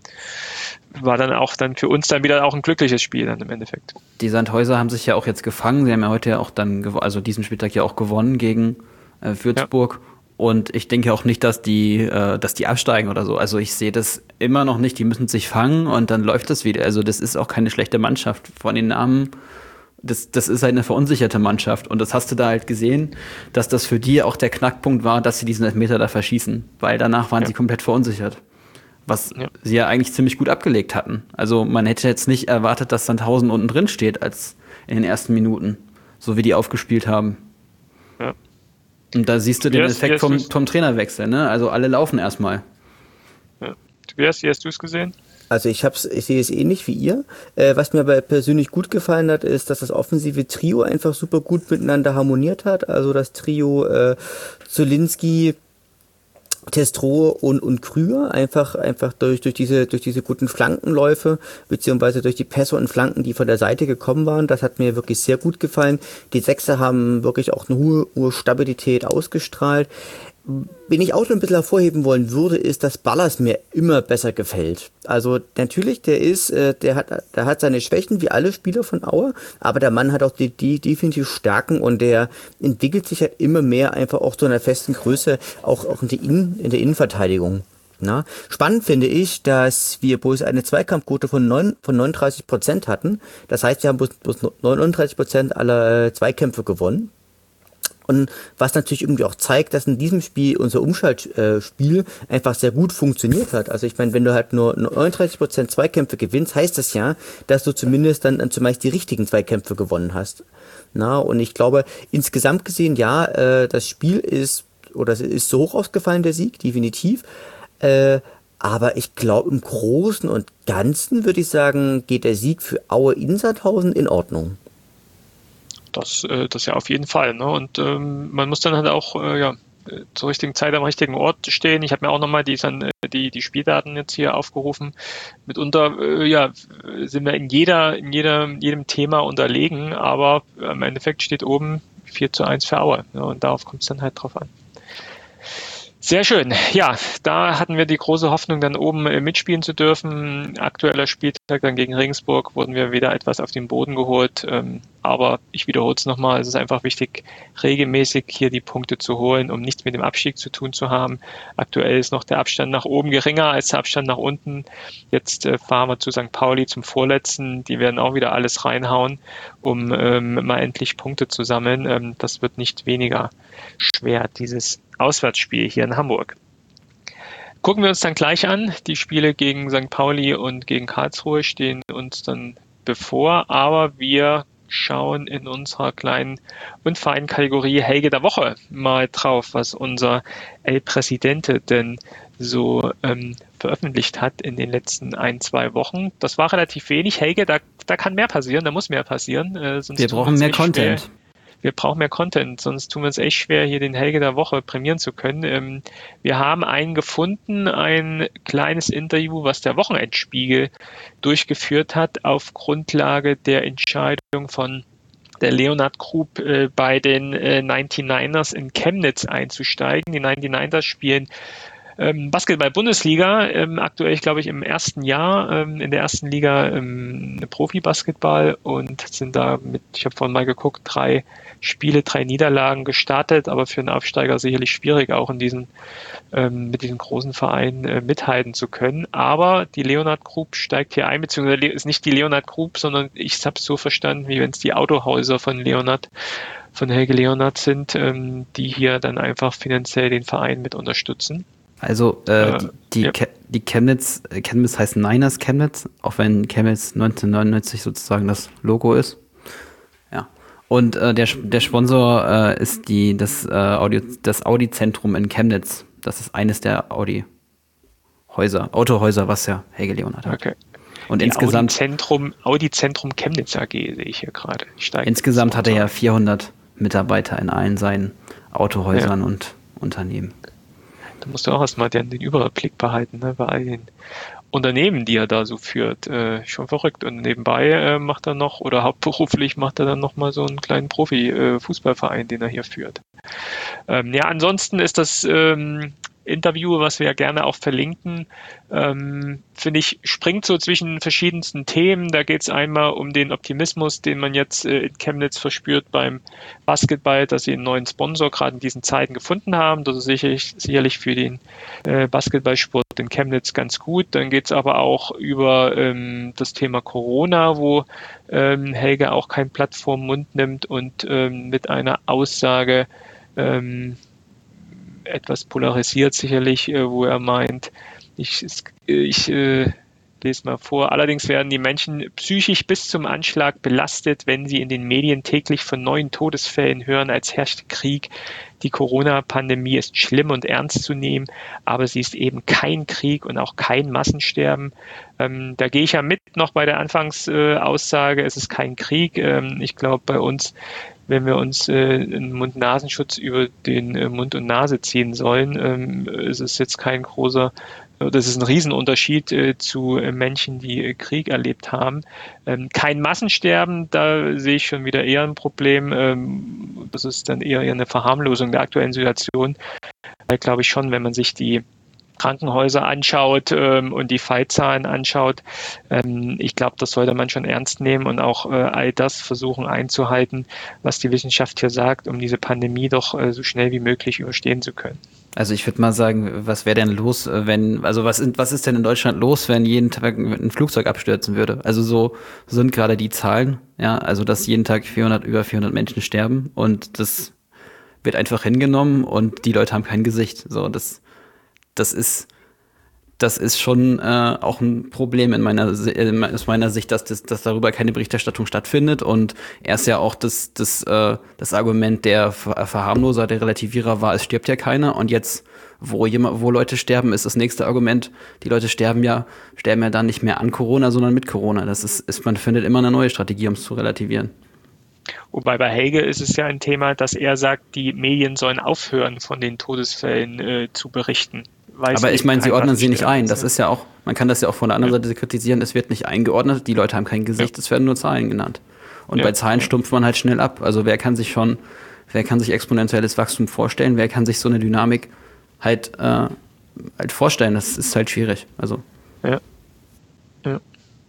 war dann auch dann für uns dann wieder auch ein glückliches Spiel dann im Endeffekt. Die Sandhäuser haben sich ja auch jetzt gefangen. Sie haben ja heute ja auch dann, gew- also diesen Spieltag ja auch gewonnen gegen äh, Würzburg. Ja. Und ich denke auch nicht, dass die, äh, dass die absteigen oder so. Also ich sehe das immer noch nicht. Die müssen sich fangen und dann läuft das wieder. Also das ist auch keine schlechte Mannschaft. Von den Namen, das, das ist halt eine verunsicherte Mannschaft. Und das hast du da halt gesehen, dass das für die auch der Knackpunkt war, dass sie diesen Elfmeter da verschießen. Weil danach waren ja. sie komplett verunsichert. Was ja. sie ja eigentlich ziemlich gut abgelegt hatten. Also man hätte jetzt nicht erwartet, dass Sandhausen unten drin steht als in den ersten Minuten, so wie die aufgespielt haben. Ja. Und da siehst du den hast, Effekt vom, vom Trainerwechsel, ne? Also alle laufen erstmal. Ja. Wie hast, wie hast du es gesehen? Also ich hab's, ich sehe es ähnlich wie ihr. Äh, was mir aber persönlich gut gefallen hat, ist, dass das offensive Trio einfach super gut miteinander harmoniert hat. Also das Trio äh, Zolinski, Testrow und, und Krüger, einfach, einfach durch, durch diese, durch diese guten Flankenläufe, beziehungsweise durch die Pässe und Flanken, die von der Seite gekommen waren. Das hat mir wirklich sehr gut gefallen. Die Sechser haben wirklich auch eine hohe, hohe Stabilität ausgestrahlt. Wen ich auch noch ein bisschen hervorheben wollen würde, ist, dass Ballas mir immer besser gefällt. Also natürlich, der ist, äh, der hat, der hat seine Schwächen wie alle Spieler von Aue, aber der Mann hat auch die, die definitiv Stärken und der entwickelt sich halt immer mehr einfach auch zu einer festen Größe, auch, auch in, die Innen, in der Innenverteidigung. Na? Spannend finde ich, dass wir bloß eine Zweikampfquote von, neun, von neununddreißig Prozent hatten. Das heißt, wir haben bloß, bloß neununddreißig Prozent aller äh, Zweikämpfe gewonnen. Und was natürlich irgendwie auch zeigt, dass in diesem Spiel unser Umschaltspiel einfach sehr gut funktioniert hat. Also ich meine, wenn du halt nur neununddreißig Prozent Zweikämpfe gewinnst, heißt das ja, dass du zumindest dann, dann zumeist die richtigen Zweikämpfe gewonnen hast. Na, und ich glaube, insgesamt gesehen, ja, äh, das Spiel ist, oder es ist so hoch ausgefallen, der Sieg, definitiv. Äh, aber ich glaube, im Großen und Ganzen würde ich sagen, geht der Sieg für Aue in Sandhausen in Ordnung. Das, äh, das ja auf jeden Fall. Ne? Und ähm, man muss dann halt auch äh, ja, zur richtigen Zeit am richtigen Ort stehen. Ich habe mir auch nochmal die, die, die Spieldaten jetzt hier aufgerufen. Mitunter äh, ja, sind wir in jeder, in jeder, jedem Thema unterlegen, aber im Endeffekt steht oben vier zu eins für Aue. Ja, und darauf kommt es dann halt drauf an. Sehr schön. Ja, da hatten wir die große Hoffnung, dann oben äh, mitspielen zu dürfen. Aktueller Spieltag dann gegen Regensburg wurden wir wieder etwas auf den Boden geholt. Ähm, aber ich wiederhole es nochmal, es ist einfach wichtig, regelmäßig hier die Punkte zu holen, um nichts mit dem Abstieg zu tun zu haben. Aktuell ist noch der Abstand nach oben geringer als der Abstand nach unten. Jetzt äh, fahren wir zu Sankt Pauli zum Vorletzten. Die werden auch wieder alles reinhauen, um ähm, mal endlich Punkte zu sammeln. Ähm, das wird nicht weniger schwer, dieses Auswärtsspiel hier in Hamburg. Gucken wir uns dann gleich an. Die Spiele gegen Sankt Pauli und gegen Karlsruhe stehen uns dann bevor, aber wir schauen in unserer kleinen und feinen Kategorie Helge der Woche mal drauf, was unser El Presidente denn so ähm, veröffentlicht hat in den letzten ein, zwei Wochen. Das war relativ wenig. Helge, da, da kann mehr passieren, da muss mehr passieren. Äh, sonst wir brauchen mehr Content. Schwer. Wir brauchen mehr Content, sonst tun wir uns echt schwer, hier den Helge der Woche prämieren zu können. Ähm, wir haben einen gefunden, ein kleines Interview, was der Wochenendspiegel durchgeführt hat, auf Grundlage der Entscheidung von der Leonhard Group äh, bei den äh, neunundneunzigers in Chemnitz einzusteigen. Die neunundneunzigers spielen Ähm, Basketball-Bundesliga, ähm, aktuell, glaube ich, im ersten Jahr, ähm, in der ersten Liga ähm, Profi-Basketball und sind da mit, ich habe vorhin mal geguckt, drei Spiele, drei Niederlagen gestartet, aber für einen Aufsteiger sicherlich schwierig, auch in diesen, ähm, mit diesem großen Verein äh, mithalten zu können. Aber die Leonhard Group steigt hier ein, beziehungsweise ist nicht die Leonhard Group, sondern ich habe es so verstanden, wie wenn es die Autohäuser von Leonhard von Helge Leonhard sind, ähm, die hier dann einfach finanziell den Verein mit unterstützen. Also äh, äh, die, ja. Ke- die Chemnitz, Chemnitz heißt Niners Chemnitz, auch wenn Chemnitz neunzehnhundertneunundneunzig sozusagen das Logo ist. Ja. Und äh, der, der Sponsor äh, ist die, das, äh, Audi, das Audi-Zentrum in Chemnitz. Das ist eines der Audi-Häuser, Autohäuser, was ja Helge Leonhard hat. Okay. Und die insgesamt Audi-Zentrum, Audi-Zentrum Chemnitz A G sehe ich hier gerade. Insgesamt hat er ja vierhundert Mitarbeiter in allen seinen Autohäusern ja. und Unternehmen. Da musst du auch erstmal den, den Überblick behalten, ne, bei all den Unternehmen, die er da so führt. Äh, schon verrückt. Und nebenbei äh, macht er noch, oder hauptberuflich macht er dann nochmal so einen kleinen Profi-Fußballverein, äh, den er hier führt. Ähm, ja, ansonsten ist das ähm, Interview, was wir ja gerne auch verlinken, ähm, finde ich, springt so zwischen verschiedensten Themen. Da geht es einmal um den Optimismus, den man jetzt äh, in Chemnitz verspürt beim Basketball, dass sie einen neuen Sponsor gerade in diesen Zeiten gefunden haben. Das ist sicherlich, sicherlich für den äh, Basketballsport in Chemnitz ganz gut. Dann geht es aber auch über ähm, das Thema Corona, wo ähm, Helge auch kein Blatt vorm Mund nimmt und ähm, mit einer Aussage ähm, etwas polarisiert sicherlich, äh, wo er meint, ich, ich äh, lese mal vor, allerdings werden die Menschen psychisch bis zum Anschlag belastet, wenn sie in den Medien täglich von neuen Todesfällen hören, als herrscht Krieg. Die Corona-Pandemie ist schlimm und ernst zu nehmen, aber sie ist eben kein Krieg und auch kein Massensterben. Ähm, da gehe ich ja mit noch bei der Anfangsaussage, äh, es ist kein Krieg. Ähm, ich glaube, bei uns, wenn wir uns äh, einen Mund-Nasenschutz über den äh, Mund und Nase ziehen sollen, ähm, ist es jetzt kein großer, das ist ein Riesenunterschied äh, zu äh, Menschen, die äh, Krieg erlebt haben. Ähm, kein Massensterben, da sehe ich schon wieder eher ein Problem. Ähm, das ist dann eher, eher eine Verharmlosung der aktuellen Situation. Da glaube ich schon, wenn man sich die Krankenhäuser anschaut ähm, und die Fallzahlen anschaut. Ähm, ich glaube, das sollte man schon ernst nehmen und auch äh, all das versuchen einzuhalten, was die Wissenschaft hier sagt, um diese Pandemie doch äh, so schnell wie möglich überstehen zu können. Also ich würde mal sagen, was wäre denn los, wenn, also was, was ist denn in Deutschland los, wenn jeden Tag ein Flugzeug abstürzen würde? Also so sind gerade die Zahlen, ja, also dass jeden Tag vierhundert, über vierhundert Menschen sterben und das wird einfach hingenommen und die Leute haben kein Gesicht. So, das Das ist, das ist schon äh, auch ein Problem in meiner, aus meiner Sicht, dass, das, dass darüber keine Berichterstattung stattfindet. Und er ist ja auch das, das, äh, das Argument der Verharmloser, der Relativierer war, es stirbt ja keiner. Und jetzt, wo jemand, wo Leute sterben, ist das nächste Argument, die Leute sterben ja, sterben ja dann nicht mehr an Corona, sondern mit Corona. Das ist, ist man findet immer eine neue Strategie, um es zu relativieren. Wobei bei Helge ist es ja ein Thema, dass er sagt, die Medien sollen aufhören, von den Todesfällen äh, zu berichten. Aber ich meine, sie ordnen sie nicht ein. Das ist ja auch, man kann das ja auch von der anderen Seite kritisieren, es wird nicht eingeordnet, die Leute haben kein Gesicht, es werden nur Zahlen genannt. Und ja. bei Zahlen stumpft man halt schnell ab. Also wer kann sich schon, wer kann sich exponentielles Wachstum vorstellen, wer kann sich so eine Dynamik halt, äh, halt vorstellen, das ist halt schwierig. Also. Ja. Ja.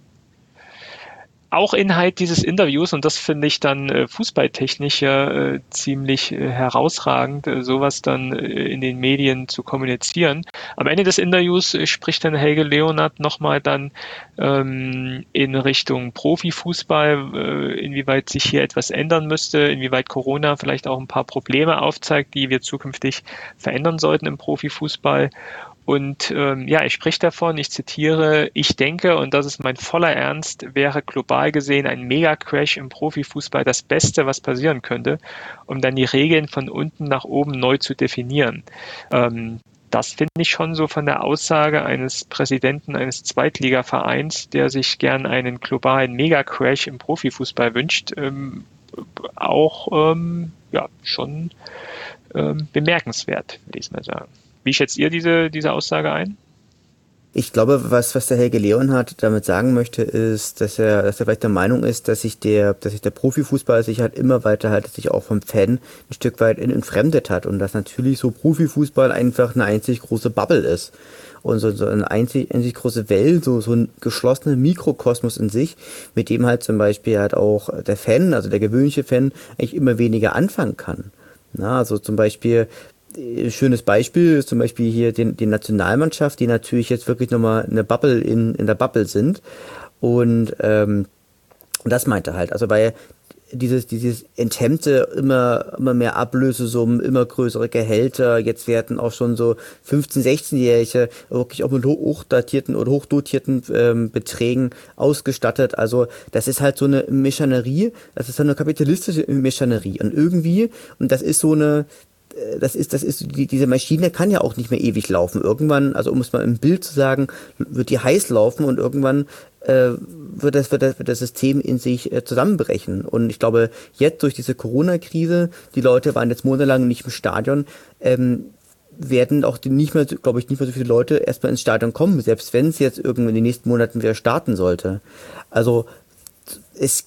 Auch Inhalt dieses Interviews, und das finde ich dann äh, fußballtechnisch ja äh, ziemlich äh, herausragend, äh, sowas dann äh, in den Medien zu kommunizieren. Am Ende des Interviews äh, spricht dann Helge Leonard nochmal dann ähm, in Richtung Profifußball, äh, inwieweit sich hier etwas ändern müsste, inwieweit Corona vielleicht auch ein paar Probleme aufzeigt, die wir zukünftig verändern sollten im Profifußball. Und ähm, ja, ich spreche davon, ich zitiere, ich denke, und das ist mein voller Ernst, wäre global gesehen ein Mega-Crash im Profifußball das Beste, was passieren könnte, um dann die Regeln von unten nach oben neu zu definieren. Ähm, das finde ich schon so von der Aussage eines Präsidenten eines Zweitligavereins, der sich gern einen globalen Mega-Crash im Profifußball wünscht, ähm, auch ähm, ja, schon ähm, bemerkenswert, würde ich mal sagen. Wie schätzt ihr diese, diese Aussage ein? Ich glaube, was, was der Helge Leonhardt damit sagen möchte, ist, dass er, dass er vielleicht der Meinung ist, dass sich der, dass sich der Profifußball sich halt immer weiter halt sich auch vom Fan ein Stück weit entfremdet hat und dass natürlich so Profifußball einfach eine einzig große Bubble ist. Und so, so eine einzig, einzig große Welt, so, so ein geschlossener Mikrokosmos in sich, mit dem halt zum Beispiel halt auch der Fan, also der gewöhnliche Fan, eigentlich immer weniger anfangen kann. Na, also zum Beispiel, schönes Beispiel ist zum Beispiel hier die, die Nationalmannschaft, die natürlich jetzt wirklich nochmal eine Bubble in, in der Bubble sind. Und ähm, das meinte halt, also weil dieses, dieses enthemmte, immer, immer mehr Ablösesummen, immer größere Gehälter, jetzt werden auch schon so fünfzehn-, sechzehnjährige wirklich auch mit hochdatierten oder hochdotierten ähm, Beträgen ausgestattet. Also das ist halt so eine Missionerie, das ist so eine kapitalistische Missionerie. Und irgendwie, und das ist so eine, das ist, das ist, die, diese Maschine kann ja auch nicht mehr ewig laufen. Irgendwann, also um es mal im Bild zu sagen, wird die heiß laufen und irgendwann äh, wird, das, wird, das, wird das System in sich äh, zusammenbrechen. Und ich glaube, jetzt durch diese Corona-Krise, die Leute waren jetzt monatelang nicht im Stadion, ähm, werden auch die nicht mehr, glaube ich, nicht mehr so viele Leute erstmal ins Stadion kommen, selbst wenn es jetzt irgendwann in den nächsten Monaten wieder starten sollte. Also ich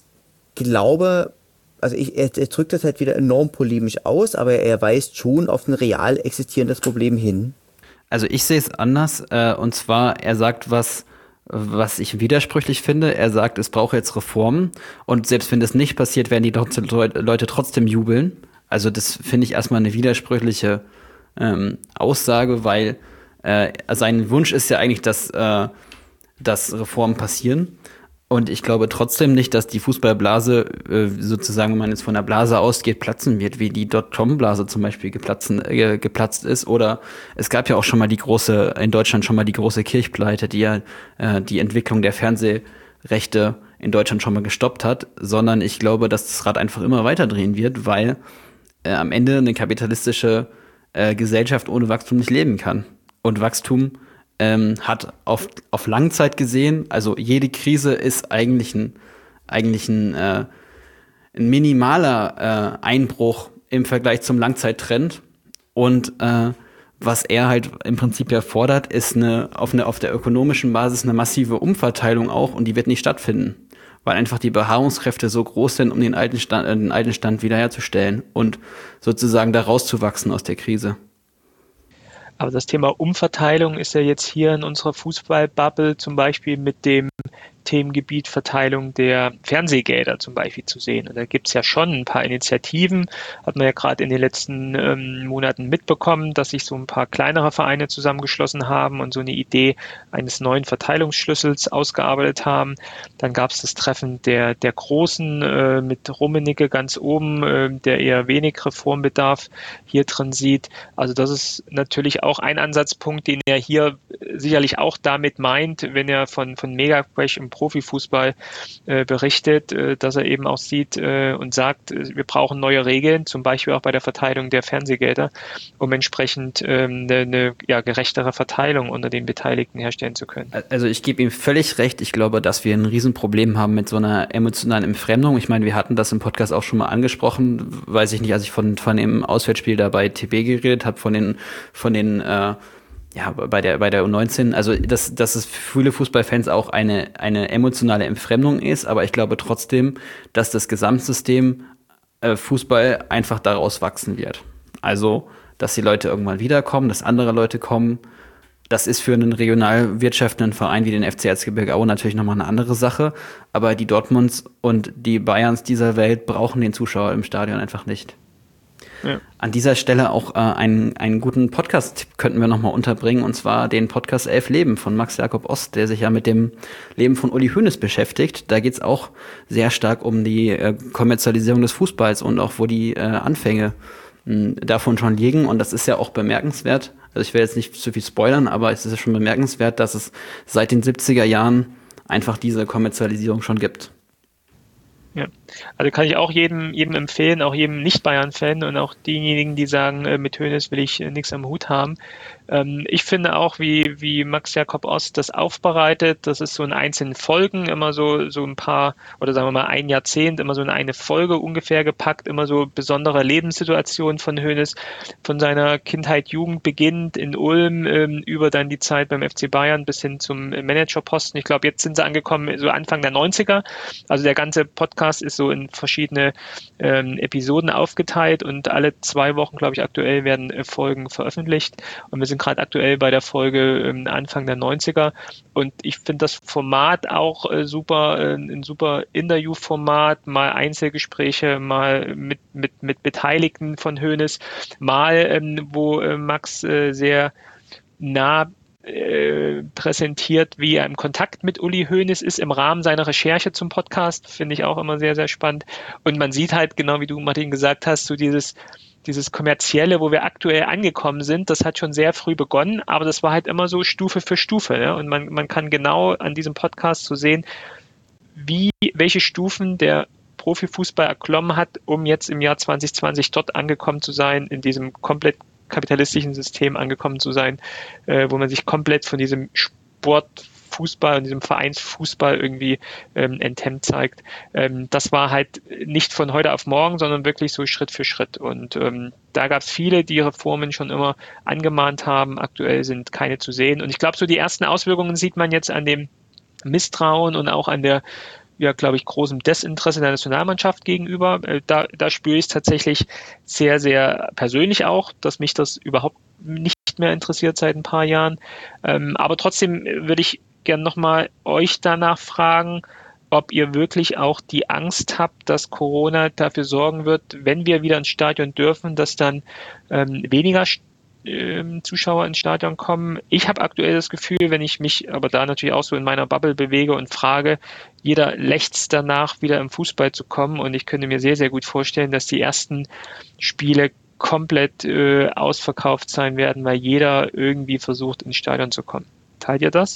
glaube, also ich, er, er drückt das halt wieder enorm polemisch aus, aber er weist schon auf ein real existierendes Problem hin. Also ich sehe es anders, äh, und zwar, er sagt was, was ich widersprüchlich finde. Er sagt, es braucht jetzt Reformen und selbst wenn das nicht passiert, werden die Leute trotzdem jubeln. Also das finde ich erstmal eine widersprüchliche ähm, Aussage, weil äh, sein Wunsch ist ja eigentlich, dass, äh, dass Reformen passieren. Und ich glaube trotzdem nicht, dass die Fußballblase, äh, sozusagen, wenn man jetzt von der Blase ausgeht, platzen wird, wie die Dotcom-Blase zum Beispiel geplatzen, äh, geplatzt ist. Oder es gab ja auch schon mal die große, in Deutschland schon mal die große Kirchpleite, die ja äh, die Entwicklung der Fernsehrechte in Deutschland schon mal gestoppt hat. Sondern ich glaube, dass das Rad einfach immer weiter drehen wird, weil äh, am Ende eine kapitalistische äh, Gesellschaft ohne Wachstum nicht leben kann. Und Wachstum Ähm, hat auf, auf Langzeit gesehen, also jede Krise ist eigentlich ein, eigentlich ein, äh, ein minimaler äh, Einbruch im Vergleich zum Langzeittrend. Und äh, was er halt im Prinzip ja fordert, ist eine auf, eine auf der ökonomischen Basis eine massive Umverteilung auch, und die wird nicht stattfinden, weil einfach die Beharrungskräfte so groß sind, um den alten Stand, äh, den alten Stand wiederherzustellen und sozusagen da rauszuwachsen aus der Krise. Aber das Thema Umverteilung ist ja jetzt hier in unserer Fußballbubble zum Beispiel mit dem Themengebiet Verteilung der Fernsehgelder zum Beispiel zu sehen. Und da gibt es ja schon ein paar Initiativen, hat man ja gerade in den letzten ähm, Monaten mitbekommen, dass sich so ein paar kleinere Vereine zusammengeschlossen haben und so eine Idee eines neuen Verteilungsschlüssels ausgearbeitet haben. Dann gab es das Treffen der, der Großen äh, mit Rummenigge ganz oben, äh, der eher wenig Reformbedarf hier drin sieht. Also das ist natürlich auch ein Ansatzpunkt, den er hier sicherlich auch damit meint, wenn er von, von Mega-Crash im Profifußball äh, berichtet, äh, dass er eben auch sieht äh, und sagt, äh, wir brauchen neue Regeln, zum Beispiel auch bei der Verteilung der Fernsehgelder, um entsprechend ähm, eine, eine ja, gerechtere Verteilung unter den Beteiligten herstellen zu können. Also ich gebe ihm völlig recht. Ich glaube, dass wir ein Riesenproblem haben mit so einer emotionalen Entfremdung. Ich meine, wir hatten das im Podcast auch schon mal angesprochen, weiß ich nicht, als ich von, von dem Auswärtsspiel da bei T B geredet habe, von den, von den äh, ja, bei der, bei der U neunzehn, also, dass, dass es für viele Fußballfans auch eine, eine emotionale Entfremdung ist, aber ich glaube trotzdem, dass das Gesamtsystem äh, Fußball einfach daraus wachsen wird. Also, dass die Leute irgendwann wiederkommen, dass andere Leute kommen. Das ist für einen regional wirtschaftenden Verein wie den F C Erzgebirge Aue natürlich nochmal eine andere Sache. Aber die Dortmunds und die Bayerns dieser Welt brauchen den Zuschauer im Stadion einfach nicht. Ja. An dieser Stelle auch äh, einen, einen guten Podcast-Tipp könnten wir nochmal unterbringen, und zwar den Podcast Elf Leben von Max Jakob Ost, der sich ja mit dem Leben von Uli Hoeneß beschäftigt. Da geht es auch sehr stark um die äh, Kommerzialisierung des Fußballs und auch, wo die äh, Anfänge mh, davon schon liegen. Und das ist ja auch bemerkenswert. Also ich will jetzt nicht zu viel spoilern, aber es ist ja schon bemerkenswert, dass es seit den siebziger Jahren einfach diese Kommerzialisierung schon gibt. Ja, also kann ich auch jedem, jedem empfehlen, auch jedem Nicht-Bayern-Fan und auch denjenigen, die sagen, äh, mit Hoeneß will ich äh, nichts am Hut haben. Ähm, ich finde auch, wie, wie Max Jakob Ost das aufbereitet, das ist so in einzelnen Folgen immer so, so ein paar, oder sagen wir mal ein Jahrzehnt, immer so in eine Folge ungefähr gepackt, immer so besondere Lebenssituationen von Hoeneß, von seiner Kindheit, Jugend beginnt in Ulm, ähm, über dann die Zeit beim F C Bayern bis hin zum Managerposten. Ich glaube, jetzt sind sie angekommen, so Anfang der neunziger. Also der ganze Podcast ist so in verschiedene ähm, Episoden aufgeteilt und alle zwei Wochen, glaube ich, aktuell werden äh, Folgen veröffentlicht. Und wir sind gerade aktuell bei der Folge ähm, Anfang der neunziger. Und ich finde das Format auch äh, super, äh, ein super Interviewformat, mal Einzelgespräche, mal mit, mit, mit Beteiligten von Hoeneß, mal ähm, wo äh, Max äh, sehr nah Äh, präsentiert, wie er im Kontakt mit Uli Hoeneß ist im Rahmen seiner Recherche zum Podcast, finde ich auch immer sehr, sehr spannend. Und man sieht halt, genau wie du, Martin, gesagt hast, so dieses, dieses Kommerzielle, wo wir aktuell angekommen sind, das hat schon sehr früh begonnen, aber das war halt immer so Stufe für Stufe. Ja? Und man, man kann genau an diesem Podcast so sehen, wie, welche Stufen der Profifußball erklommen hat, um jetzt im Jahr zwanzig zwanzig dort angekommen zu sein, in diesem komplett kapitalistischen System angekommen zu sein, äh, wo man sich komplett von diesem Sportfußball und diesem Vereinsfußball irgendwie ähm, enthemmt zeigt. Ähm, das war halt nicht von heute auf morgen, sondern wirklich so Schritt für Schritt. Und ähm, da gab es viele, die Reformen schon immer angemahnt haben. Aktuell sind keine zu sehen. Und ich glaube, so die ersten Auswirkungen sieht man jetzt an dem Misstrauen und auch an der, ja, glaube ich, großem Desinteresse der Nationalmannschaft gegenüber. Da, da spüre ich es tatsächlich sehr, sehr persönlich auch, dass mich das überhaupt nicht mehr interessiert seit ein paar Jahren. Ähm, aber trotzdem würde ich gerne nochmal euch danach fragen, ob ihr wirklich auch die Angst habt, dass Corona dafür sorgen wird, wenn wir wieder ins Stadion dürfen, dass dann ähm, weniger Zuschauer ins Stadion kommen. Ich habe aktuell das Gefühl, wenn ich mich aber da natürlich auch so in meiner Bubble bewege und frage, jeder lechzt danach, wieder im Fußball zu kommen, und ich könnte mir sehr, sehr gut vorstellen, dass die ersten Spiele komplett äh, ausverkauft sein werden, weil jeder irgendwie versucht, ins Stadion zu kommen. Teilt ihr das?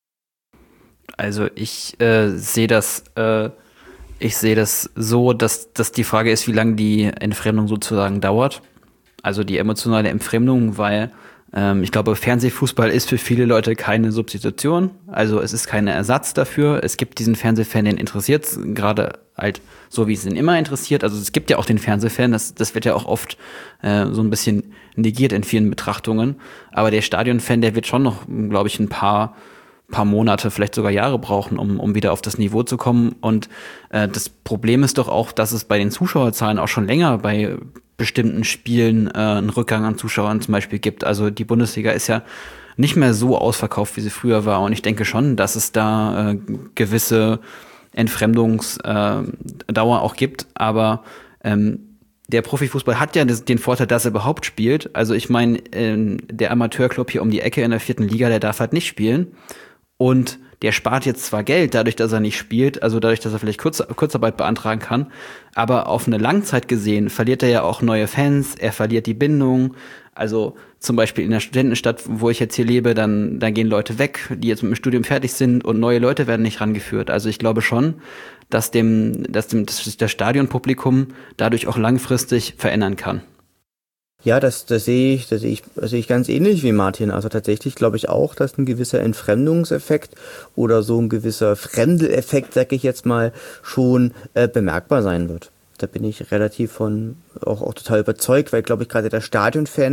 Also ich äh, sehe das äh, ich sehe das so, dass, dass die Frage ist, wie lange die Entfremdung sozusagen dauert. Also die emotionale Entfremdung, weil ähm, ich glaube, Fernsehfußball ist für viele Leute keine Substitution. Also es ist kein Ersatz dafür. Es gibt diesen Fernsehfan, den interessiert es gerade halt so, wie es ihn immer interessiert. Also es gibt ja auch den Fernsehfan, das, das wird ja auch oft äh, so ein bisschen negiert in vielen Betrachtungen. Aber der Stadionfan, der wird schon noch, glaube ich, ein paar paar Monate, vielleicht sogar Jahre brauchen, um, um wieder auf das Niveau zu kommen. Und äh, das Problem ist doch auch, dass es bei den Zuschauerzahlen auch schon länger bei bestimmten Spielen äh, einen Rückgang an Zuschauern zum Beispiel gibt. Also die Bundesliga ist ja nicht mehr so ausverkauft, wie sie früher war. Und ich denke schon, dass es da äh, gewisse Entfremdungsdauer äh, auch gibt. Aber ähm, der Profifußball hat ja den Vorteil, dass er überhaupt spielt. Also ich meine, äh, der Amateurclub hier um die Ecke in der vierten Liga, der darf halt nicht spielen. Und der spart jetzt zwar Geld, dadurch, dass er nicht spielt, also dadurch, dass er vielleicht Kurz- Kurzarbeit beantragen kann, aber auf eine Langzeit gesehen verliert er ja auch neue Fans, er verliert die Bindung. Also zum Beispiel in der Studentenstadt, wo ich jetzt hier lebe, dann, dann gehen Leute weg, die jetzt mit dem Studium fertig sind, und neue Leute werden nicht rangeführt. Also ich glaube schon, dass dem, dass dem dass sich das Stadionpublikum dadurch auch langfristig verändern kann. Ja, das, das sehe ich, das sehe ich, das sehe ich ganz ähnlich wie Martin. Also tatsächlich glaube ich auch, dass ein gewisser Entfremdungseffekt oder so ein gewisser Fremdeleffekt, sag ich jetzt mal, schon äh, bemerkbar sein wird. Da bin ich relativ von auch, auch total überzeugt, weil, glaube ich, gerade der Stadionfan,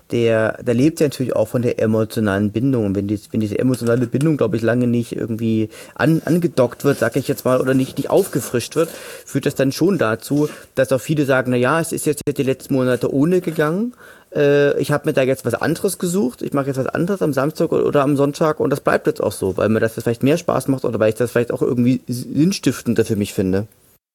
der, der lebt ja natürlich auch von der emotionalen Bindung. Und wenn, die, wenn diese emotionale Bindung, glaube ich, lange nicht irgendwie an, angedockt wird, sag ich jetzt mal, oder nicht, nicht aufgefrischt wird, führt das dann schon dazu, dass auch viele sagen, na ja, es ist jetzt die letzten Monate ohne gegangen. Äh, ich habe mir da jetzt was anderes gesucht. Ich mache jetzt was anderes am Samstag oder am Sonntag und das bleibt jetzt auch so, weil mir das vielleicht mehr Spaß macht oder weil ich das vielleicht auch irgendwie sinnstiftender für mich finde.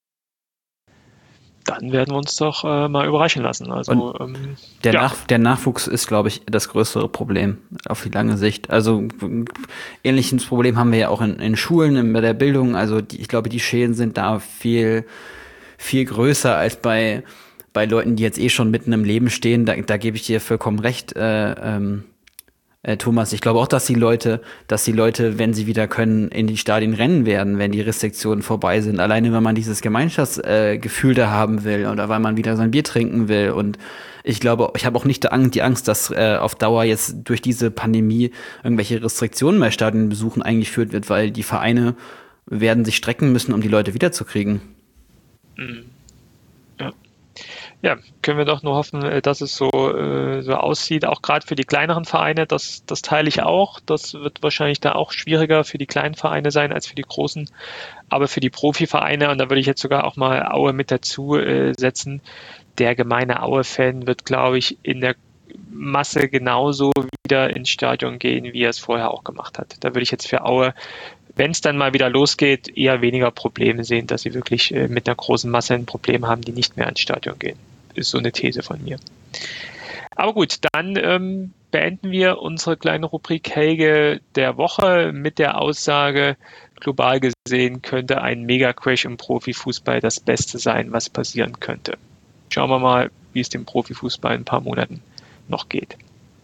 Dann werden wir uns doch äh, mal überraschen lassen. Also ähm, der, ja. Nach, der Nachwuchs ist, glaube ich, das größere Problem auf die lange Sicht. Also ähnliches Problem haben wir ja auch in, in Schulen, in, bei der Bildung. Also die, ich glaube, die Schäden sind da viel, viel größer als bei, bei Leuten, die jetzt eh schon mitten im Leben stehen. Da, da gebe ich dir vollkommen recht, äh, ähm, Äh, Thomas, ich glaube auch, dass die Leute, dass die Leute, wenn sie wieder können, in die Stadien rennen werden, wenn die Restriktionen vorbei sind. Alleine, wenn man dieses Gemeinschaftsgefühl äh, da haben will oder weil man wieder sein Bier trinken will. Und ich glaube, ich habe auch nicht die Angst, dass äh, auf Dauer jetzt durch diese Pandemie irgendwelche Restriktionen bei Stadionbesuchen eingeführt wird, weil die Vereine werden sich strecken müssen, um die Leute wiederzukriegen. Mhm. Ja. Ja, können wir doch nur hoffen, dass es so, äh, so aussieht, auch gerade für die kleineren Vereine, das, das teile ich auch. Das wird wahrscheinlich da auch schwieriger für die kleinen Vereine sein als für die großen. Aber für die Profivereine, und da würde ich jetzt sogar auch mal Aue mit dazu äh, setzen, der gemeine Aue-Fan wird, glaube ich, in der Masse genauso wieder ins Stadion gehen, wie er es vorher auch gemacht hat. Da würde ich jetzt für Aue, wenn es dann mal wieder losgeht, eher weniger Probleme sehen, dass sie wirklich äh, mit einer großen Masse ein Problem haben, die nicht mehr ins Stadion gehen. Ist so eine These von mir. Aber gut, dann ähm, beenden wir unsere kleine Rubrik Helge der Woche mit der Aussage, global gesehen könnte ein Mega-Crash im Profifußball das Beste sein, was passieren könnte. Schauen wir mal, wie es dem Profifußball in ein paar Monaten noch geht.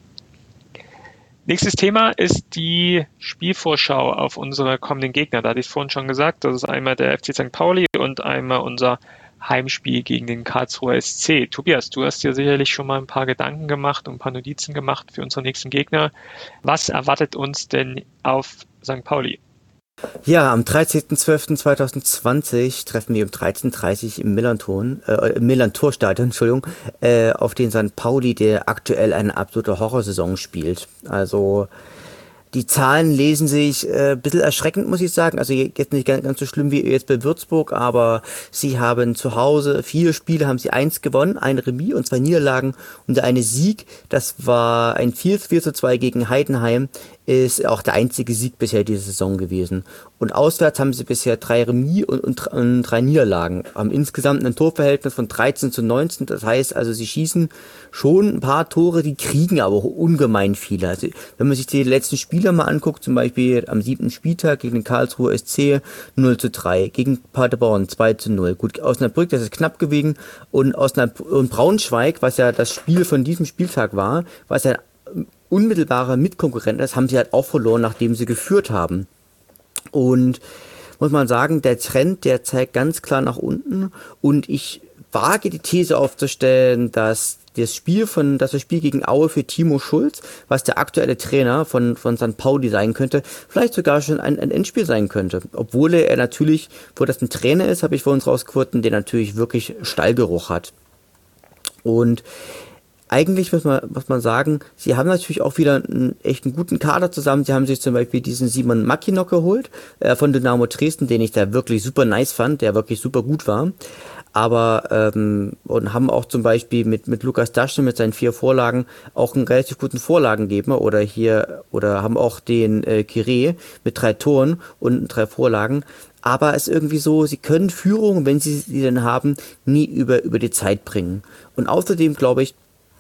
Nächstes Thema ist die Spielvorschau auf unsere kommenden Gegner. Da hatte ich vorhin schon gesagt, das ist einmal der F C Sankt Pauli und einmal unser Heimspiel gegen den Karlsruher S C. Tobias, du hast dir sicherlich schon mal ein paar Gedanken gemacht und ein paar Notizen gemacht für unsere nächsten Gegner. Was erwartet uns denn auf Sankt Pauli? Ja, am dreizehnten zwölften zweitausendzwanzig treffen wir um dreizehn Uhr dreißig im Millanton, äh, im Millantor-Stadion, Entschuldigung, äh, auf den Sankt Pauli, der aktuell eine absolute Horrorsaison spielt. Also die Zahlen lesen sich äh, ein bisschen erschreckend, muss ich sagen. Also jetzt nicht ganz, ganz so schlimm wie jetzt bei Würzburg, aber sie haben zu Hause vier Spiele, haben sie eins gewonnen, ein Remis und zwei Niederlagen und der eine Sieg. Das war ein vier zu zwei gegen Heidenheim, ist auch der einzige Sieg bisher diese Saison gewesen. Und auswärts haben sie bisher drei Remis und, und, und drei Niederlagen. Haben insgesamt ein Torverhältnis von dreizehn zu neunzehn. Das heißt also, sie schießen schon ein paar Tore, die kriegen aber auch ungemein viele. Also, wenn man sich die letzten Spiele mal anguckt, zum Beispiel am siebten Spieltag gegen den Karlsruher S C null zu drei, gegen Paderborn zwei zu null. Gut, Osnabrück, das ist knapp gewesen. Und, Osnabrück, und Braunschweig, was ja das Spiel von diesem Spieltag war, was ja unmittelbarer Mitkonkurrent ist, haben sie halt auch verloren, nachdem sie geführt haben. Und muss man sagen, der Trend, der zeigt ganz klar nach unten und ich wage die These aufzustellen, dass das Spiel von, dass das Spiel gegen Aue für Timo Schulz, was der aktuelle Trainer von, von Sankt Pauli sein könnte, vielleicht sogar schon ein, ein Endspiel sein könnte. Obwohl er natürlich, wo das ein Trainer ist, habe ich vor uns rausgefunden, der natürlich wirklich Stallgeruch hat. Und eigentlich muss man, muss man sagen, sie haben natürlich auch wieder einen echt einen guten Kader zusammen. Sie haben sich zum Beispiel diesen Simon Mackinock geholt, äh, von Dynamo Dresden, den ich da wirklich super nice fand, der wirklich super gut war. Aber, ähm, und haben auch zum Beispiel mit, mit Lukas Daschner mit seinen vier Vorlagen auch einen relativ guten Vorlagengeber oder hier, oder haben auch den, äh, Kiré mit drei Toren und drei Vorlagen. Aber es ist irgendwie so, sie können Führung, wenn sie sie denn haben, nie über, über die Zeit bringen. Und außerdem glaube ich,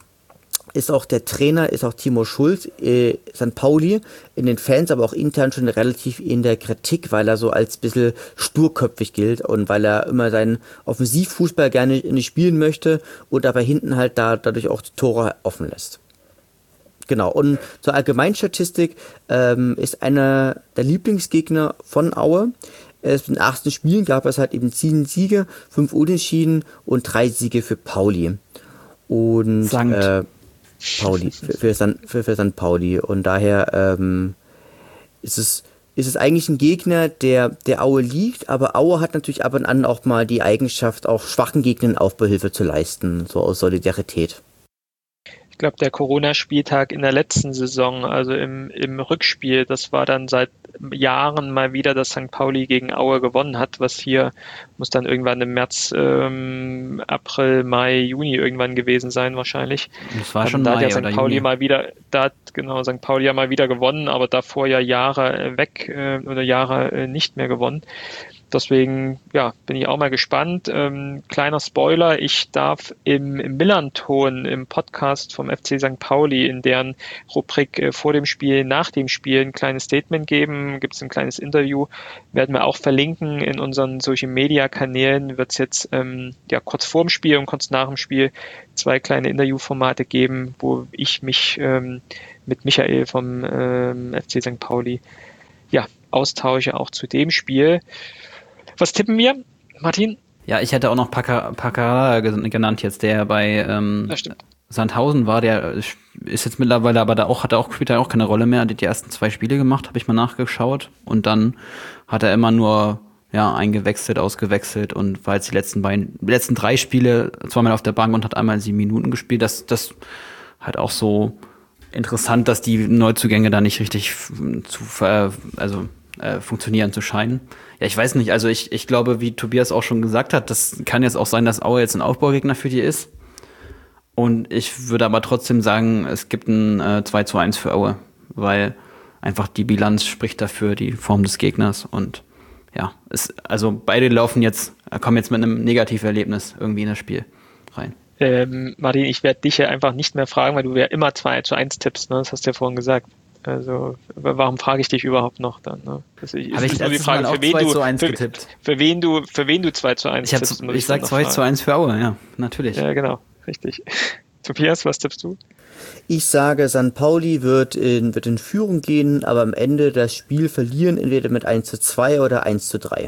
ist auch der Trainer, ist auch Timo Schulz, äh, Sankt Pauli, in den Fans, aber auch intern schon relativ in der Kritik, weil er so als bisschen sturköpfig gilt und weil er immer seinen Offensivfußball gerne nicht spielen möchte und aber hinten halt da dadurch auch die Tore offen lässt. Genau, und zur Allgemeinstatistik ähm, ist einer der Lieblingsgegner von Aue. In den achten Spielen gab es halt eben sieben Siege, fünf Unentschieden und drei Siege für Pauli. Und Sankt. Äh, Pauli, für, für, San, für, für Sankt Pauli. Und daher ähm, ist es ist es eigentlich ein Gegner, der der Aue liegt, aber Aue hat natürlich ab und an auch mal die Eigenschaft, auch schwachen Gegnern Aufbauhilfe zu leisten, so aus Solidarität. Ich glaube, der Corona-Spieltag in der letzten Saison, also im, im Rückspiel, das war dann seit Jahren mal wieder, dass Sankt Pauli gegen Aue gewonnen hat, was hier muss dann irgendwann im März, ähm, April, Mai, Juni irgendwann gewesen sein wahrscheinlich. Das war schon ähm, da Mai hat ja oder Sankt Pauli Juni. mal wieder, da hat genau Sankt Pauli ja mal wieder gewonnen, aber davor ja Jahre äh, weg äh, oder Jahre äh, nicht mehr gewonnen. Deswegen, ja, bin ich auch mal gespannt. Ähm, kleiner Spoiler, ich darf im, im Millanton, im Podcast vom F C Sankt Pauli, in deren Rubrik äh, vor dem Spiel, nach dem Spiel ein kleines Statement geben. Gibt es ein kleines Interview, werden wir auch verlinken in unseren Social-Media-Kanälen. Wird es jetzt ähm, ja, kurz vorm Spiel und kurz nach dem Spiel zwei kleine Interviewformate geben, wo ich mich ähm, mit Michael vom ähm, F C Sankt Pauli ja, austausche, auch zu dem Spiel. Was tippen wir, Martin? Ja, ich hätte auch noch Paccarada genannt jetzt, der bei ähm, Sandhausen war, der ist jetzt mittlerweile, aber da auch, hat er auch, spielt er auch keine Rolle mehr, hat die ersten zwei Spiele gemacht, habe ich mal nachgeschaut, und dann hat er immer nur ja eingewechselt, ausgewechselt und war jetzt die letzten beiden, die letzten drei Spiele zweimal auf der Bank und hat einmal sieben Minuten gespielt. Das, das halt auch so interessant, dass die Neuzugänge da nicht richtig zu, also äh, funktionieren zu scheinen. Ja, ich weiß nicht, also ich, ich glaube, wie Tobias auch schon gesagt hat, das kann jetzt auch sein, dass Aue jetzt ein Aufbaugegner für die ist. Und ich würde aber trotzdem sagen, es gibt ein äh, zwei zu eins für Aue, weil einfach die Bilanz spricht dafür, die Form des Gegners. Und ja, es, also beide laufen jetzt, kommen jetzt mit einem Negativerlebnis irgendwie in das Spiel rein. Ähm, Martin, ich werde dich ja einfach nicht mehr fragen, weil du ja immer zwei zu eins tippst, ne? Das hast du ja vorhin gesagt. Also, warum frage ich dich überhaupt noch dann? Ne? Also, ich Habe ich nur die Frage, für wen, zwei zu du, eins für, getippt. für wen du für wen du zwei zu eins ich tippst. Ich, ich sag zwei zu eins für Aue, ja, natürlich. Ja, genau, richtig. Tobias, was tippst du? Ich sage, Sankt Pauli wird in, wird in Führung gehen, aber am Ende das Spiel verlieren, entweder mit eins zu zwei oder eins zu drei.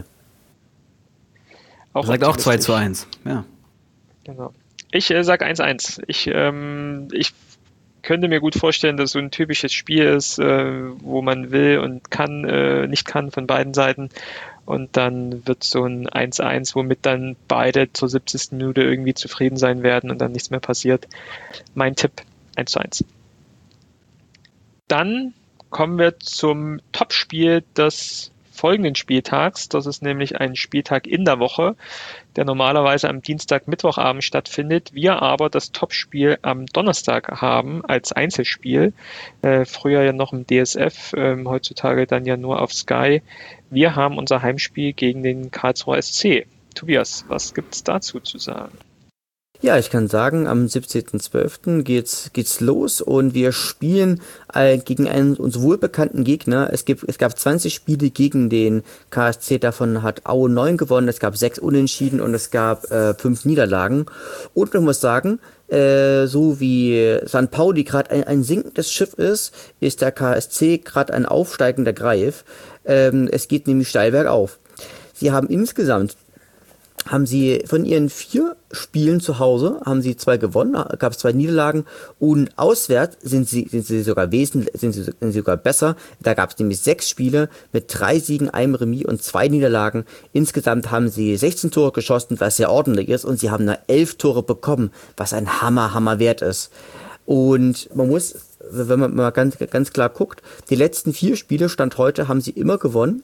Er sagt auch zwei zu eins, ja. Genau. Ich äh, sage eins zu eins. Ich, ähm, ich könnte mir gut vorstellen, dass so ein typisches Spiel ist, äh, wo man will und kann, äh, nicht kann von beiden Seiten. Und dann wird so ein eins zu eins, womit dann beide zur siebzigsten Minute irgendwie zufrieden sein werden und dann nichts mehr passiert. Mein Tipp, eins zu eins. Dann kommen wir zum Topspiel des folgenden Spieltags. Das ist nämlich ein Spieltag in der Woche, der normalerweise am Dienstag, Mittwochabend stattfindet. Wir aber das Topspiel am Donnerstag haben als Einzelspiel. Äh, früher ja noch im D S F, äh, heutzutage dann ja nur auf Sky. Wir haben unser Heimspiel gegen den Karlsruher S C. Tobias, was gibt's dazu zu sagen? Ja, ich kann sagen, am siebzehnten zwölften geht's geht's los und wir spielen äh, gegen einen uns wohlbekannten Gegner. Es gibt es gab zwanzig Spiele gegen den K S C, davon hat Aue neun gewonnen, es gab sechs Unentschieden und es gab äh, fünf Niederlagen. Und man muss sagen, äh, so wie Sankt Pauli gerade ein, ein sinkendes Schiff ist, ist der K S C gerade ein aufsteigender Greif. Ähm, es geht nämlich steil bergauf. Sie haben insgesamt haben sie von ihren vier Spielen zu Hause, haben sie zwei gewonnen, gab es zwei Niederlagen und auswärts sind sie, sind sie sogar wesentlich, sind sie, sind sie sogar besser. Da gab es nämlich sechs Spiele mit drei Siegen, einem Remis und zwei Niederlagen. Insgesamt haben sie sechzehn Tore geschossen, was sehr ordentlich ist, und sie haben nur elf Tore bekommen, was ein Hammer, Hammer wert ist. Und man muss, wenn man mal ganz, ganz klar guckt, die letzten vier Spiele, Stand heute, haben sie immer gewonnen.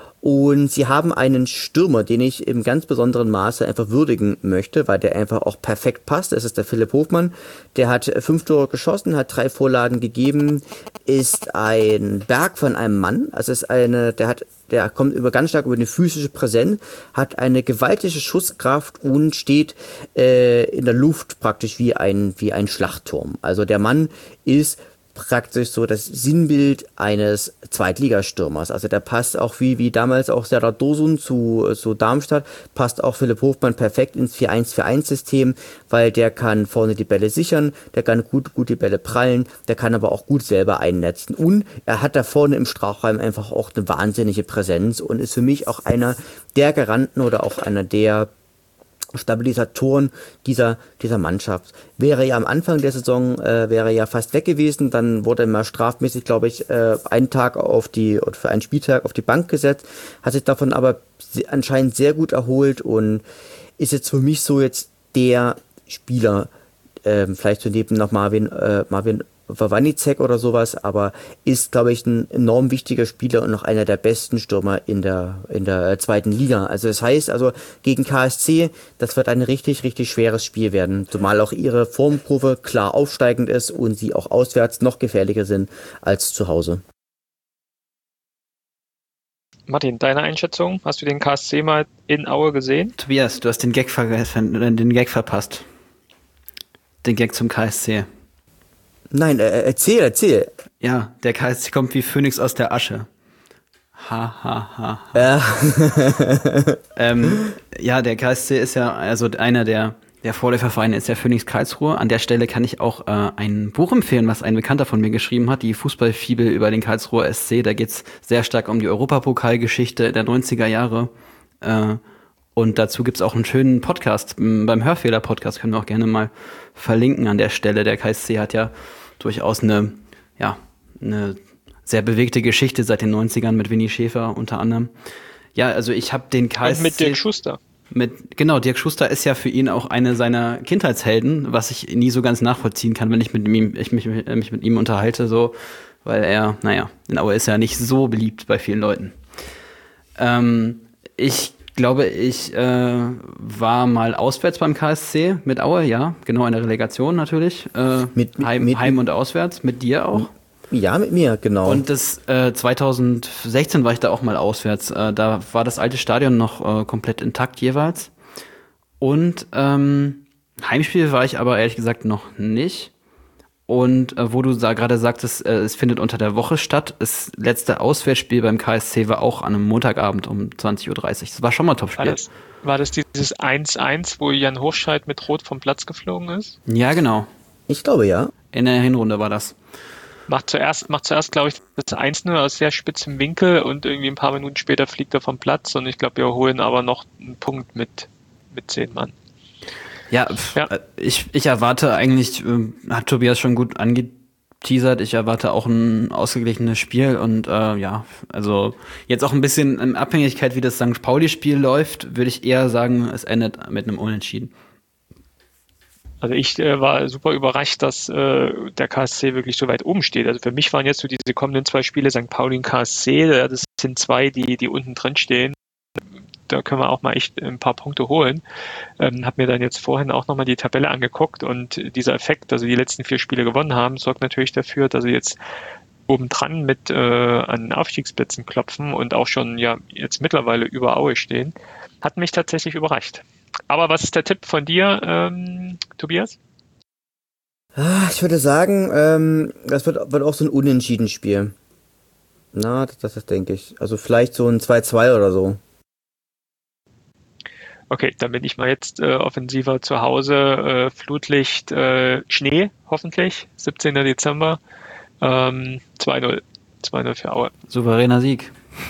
Und sie haben einen Stürmer, den ich im ganz besonderen Maße einfach würdigen möchte, weil der einfach auch perfekt passt. Das ist der Philipp Hofmann. Der hat fünf Tore geschossen, hat drei Vorlagen gegeben, ist ein Berg von einem Mann. Also ist eine, der hat, der kommt über ganz stark über eine physische Präsenz, hat eine gewaltige Schusskraft und steht äh, in der Luft praktisch wie ein wie ein Schlachtturm. Also der Mann ist praktisch so das Sinnbild eines Zweitligastürmers. Also der passt auch wie wie damals auch Serdar Dursun zu, zu Darmstadt, passt auch Philipp Hofmann perfekt ins vier eins vier eins System, weil der kann vorne die Bälle sichern, der kann gut, gut die Bälle prallen, der kann aber auch gut selber einnetzen. Und er hat da vorne im Strafraum einfach auch eine wahnsinnige Präsenz und ist für mich auch einer der Garanten oder auch einer der Stabilisatoren dieser dieser Mannschaft. Wäre ja am Anfang der Saison äh, wäre ja fast weg gewesen, dann wurde er mal strafmäßig, glaube ich, äh, einen Tag auf die oder für einen Spieltag auf die Bank gesetzt, hat sich davon aber anscheinend sehr gut erholt und ist jetzt für mich so jetzt der Spieler ähm, vielleicht so neben noch Marvin, äh, Marvin Wawanicek oder sowas, aber ist, glaube ich, ein enorm wichtiger Spieler und noch einer der besten Stürmer in der in der zweiten Liga. Also das heißt, also gegen K S C, das wird ein richtig, richtig schweres Spiel werden, zumal auch ihre Formkurve klar aufsteigend ist und sie auch auswärts noch gefährlicher sind als zu Hause. Martin, deine Einschätzung? Hast du den K S C mal in Aue gesehen? Tobias, du hast den Gag, ver- den Gag verpasst. Den Gag zum K S C. Nein, äh, erzähl, erzähl. Ja, der K S C kommt wie Phönix aus der Asche. Ha, ha, ha. ha. Ja. ähm, ja, der K S C ist ja, also einer der, der Vorläufervereine ist der Phönix Karlsruhe. An der Stelle kann ich auch äh, ein Buch empfehlen, was ein Bekannter von mir geschrieben hat, die Fußballfibel über den Karlsruher S C. Da geht's sehr stark um die Europapokalgeschichte der neunziger Jahre. Äh, Und dazu gibt's auch einen schönen Podcast. Beim Hörfehler-Podcast können wir auch gerne mal verlinken an der Stelle. Der K S C hat ja durchaus eine, ja, eine sehr bewegte Geschichte seit den neunzigern mit Winnie Schäfer unter anderem. Ja, also ich habe den K S C... Und mit Dirk Schuster. Mit, genau, Dirk Schuster ist ja für ihn auch eine seiner Kindheitshelden, was ich nie so ganz nachvollziehen kann, wenn ich, mit ihm, ich mich, mich mit ihm unterhalte, so, weil er, naja, in Aue ist ja nicht so beliebt bei vielen Leuten. Ähm, ich glaube, ich äh, war mal auswärts beim K S C mit Aue, ja, genau, in der Relegation natürlich. Äh, Mit- mit- Heim, mit- Heim und auswärts, mit dir auch. Ja, mit mir, genau. Und das äh, zwanzig sechzehn war ich da auch mal auswärts. Äh, da war das alte Stadion noch äh, komplett intakt jeweils. Und ähm, Heimspiel war ich aber ehrlich gesagt noch nicht. Und äh, wo du sa- gerade sagtest, äh, es findet unter der Woche statt. Das letzte Auswärtsspiel beim K S C war auch an einem Montagabend um zwanzig Uhr dreißig. Das war schon mal ein War Topspiel. das, war das dieses eins eins, wo Jan Hochscheid mit Rot vom Platz geflogen ist? Ja, genau. Ich glaube, ja. In der Hinrunde war das. Macht zuerst, macht zuerst, glaube ich, das eins null aus sehr spitzem Winkel und irgendwie ein paar Minuten später fliegt er vom Platz und ich glaube, wir holen aber noch einen Punkt mit, mit zehn Mann. Ja, pf, Ja. äh, Ich, ich erwarte eigentlich, äh, hat Tobias schon gut angeteasert, ich erwarte auch ein ausgeglichenes Spiel und äh, ja, also jetzt auch ein bisschen in Abhängigkeit, wie das Sankt Pauli-Spiel läuft, würde ich eher sagen, es endet mit einem Unentschieden. Also ich äh, war super überrascht, dass äh, der K S C wirklich so weit oben steht. Also für mich waren jetzt so diese kommenden zwei Spiele Sankt Pauli und K S C, äh, das sind zwei, die, die unten drin stehen. Da können wir auch mal echt ein paar Punkte holen. Ähm, habe mir dann jetzt vorhin auch nochmal die Tabelle angeguckt und dieser Effekt, also die letzten vier Spiele gewonnen haben, sorgt natürlich dafür, dass sie jetzt obendran mit äh, an Aufstiegsplätzen klopfen und auch schon ja jetzt mittlerweile über Aue stehen. Hat mich tatsächlich überrascht. Aber was ist der Tipp von dir, ähm, Tobias? Ah, Ich würde sagen, ähm, das wird, wird auch so ein Unentschieden-Spiel. Na, das, das denke ich. Also vielleicht so ein zwei zwei oder so. Okay, dann bin ich mal jetzt äh, offensiver zu Hause. Äh, Flutlicht, äh, Schnee, hoffentlich. siebzehnten Dezember. Ähm, zwei null. zwei null für Aue. Souveräner Sieg.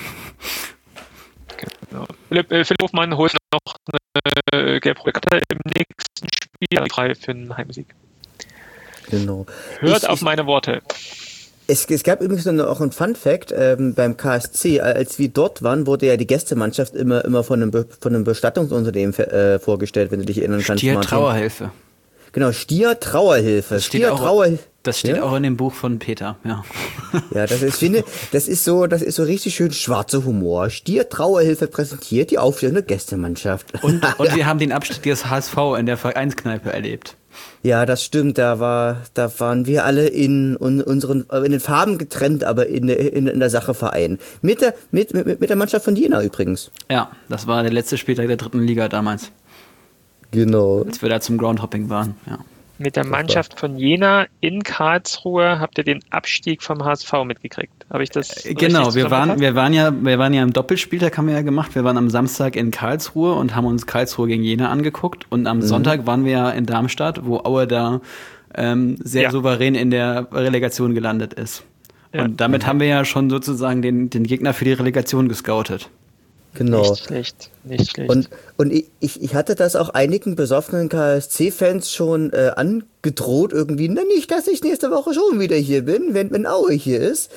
Genau. Philipp, äh, Philipp Hofmann holt noch eine gelb-rote Karte im nächsten Spiel. drei für einen Heimsieg. Genau. Hört Ich- auf ich- meine Worte. Es, es gab übrigens noch auch ein Fun-Fact ähm, beim K S C. Als wir dort waren, wurde ja die Gästemannschaft immer immer von einem, Be von einem Bestattungsunternehmen äh, vorgestellt, wenn du dich erinnern kannst, Stier Martin. Trauerhilfe. Genau, Stier Trauerhilfe. Das steht Stier auch- Trauerhilfe. Das steht Ja? auch in dem Buch von Peter, ja. Ja, das ist, ich finde, das ist so, das ist so richtig schön schwarzer Humor. Stier Trauerhilfe präsentiert die aufstehende Gästemannschaft. Und, und wir haben den Abstieg des H S V in der Vereinskneipe erlebt. Ja, das stimmt. Da war, da waren wir alle in un, unseren, in den Farben getrennt, aber in, der- in, in der Sache vereint. Mit der, mit, mit, mit der Mannschaft von Jena übrigens. Ja, das war der letzte Spieltag der dritten Liga damals, Genau. als wir da zum Groundhopping waren, ja. Mit der Mannschaft von Jena in Karlsruhe habt ihr den Abstieg vom H S V mitgekriegt. Habe ich das Äh, Genau, richtig wir waren, zusammengefasst? wir waren ja, wir waren ja im Doppelspieltag, haben wir ja gemacht. Wir waren am Samstag in Karlsruhe und haben uns Karlsruhe gegen Jena angeguckt. Und am Sonntag waren wir ja in Darmstadt, wo Aue da ähm, sehr Ja. souverän in der Relegation gelandet ist. Ja. Und damit haben wir ja schon sozusagen den, den Gegner für die Relegation gescoutet. Genau. Nicht schlecht, nicht schlecht. Und, und ich, ich ich hatte das auch einigen besoffenen K S C-Fans schon äh, angedroht irgendwie, na nicht, dass ich nächste Woche schon wieder hier bin, wenn, wenn Aue hier ist.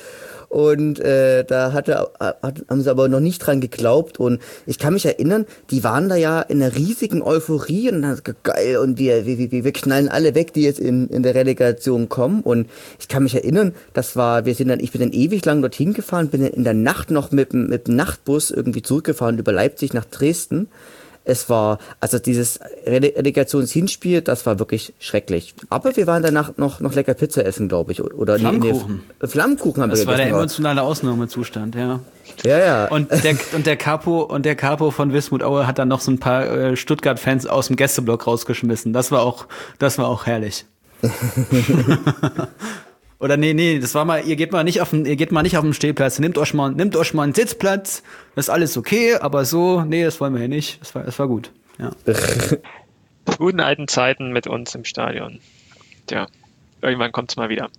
und äh, da hatte, hat, haben sie aber noch nicht dran geglaubt und ich kann mich erinnern, die waren da ja in einer riesigen Euphorie und dann geil und wir, wir, wir, wir knallen alle weg, die jetzt in, in der Relegation kommen und ich kann mich erinnern, das war, wir sind dann, ich bin dann ewig lang dorthin gefahren, bin in der Nacht noch mit, mit dem Nachtbus irgendwie zurückgefahren über Leipzig nach Dresden. Es war, also dieses Relegationshinspiel, das war wirklich schrecklich. Aber wir waren danach noch, noch lecker Pizza essen, glaube ich. Oder Flammkuchen. Nee, Flammkuchen haben das wir gegessen. Das war der emotionale Ausnahmezustand, ja. Ja, ja. Und der, und der Capo, und der Capo von Wismut Aue hat dann noch so ein paar äh, Stuttgart-Fans aus dem Gästeblock rausgeschmissen. Das war auch, das war auch herrlich. Oder nee, nee, das war mal, ihr geht mal nicht auf den, ihr geht mal nicht auf den Stehplatz, nehmt euch mal, nehmt euch mal einen Sitzplatz, das ist alles okay, aber so, nee, das wollen wir ja nicht. Das war, das war gut, ja. Guten alten Zeiten mit uns im Stadion. Tja, irgendwann kommt's mal wieder.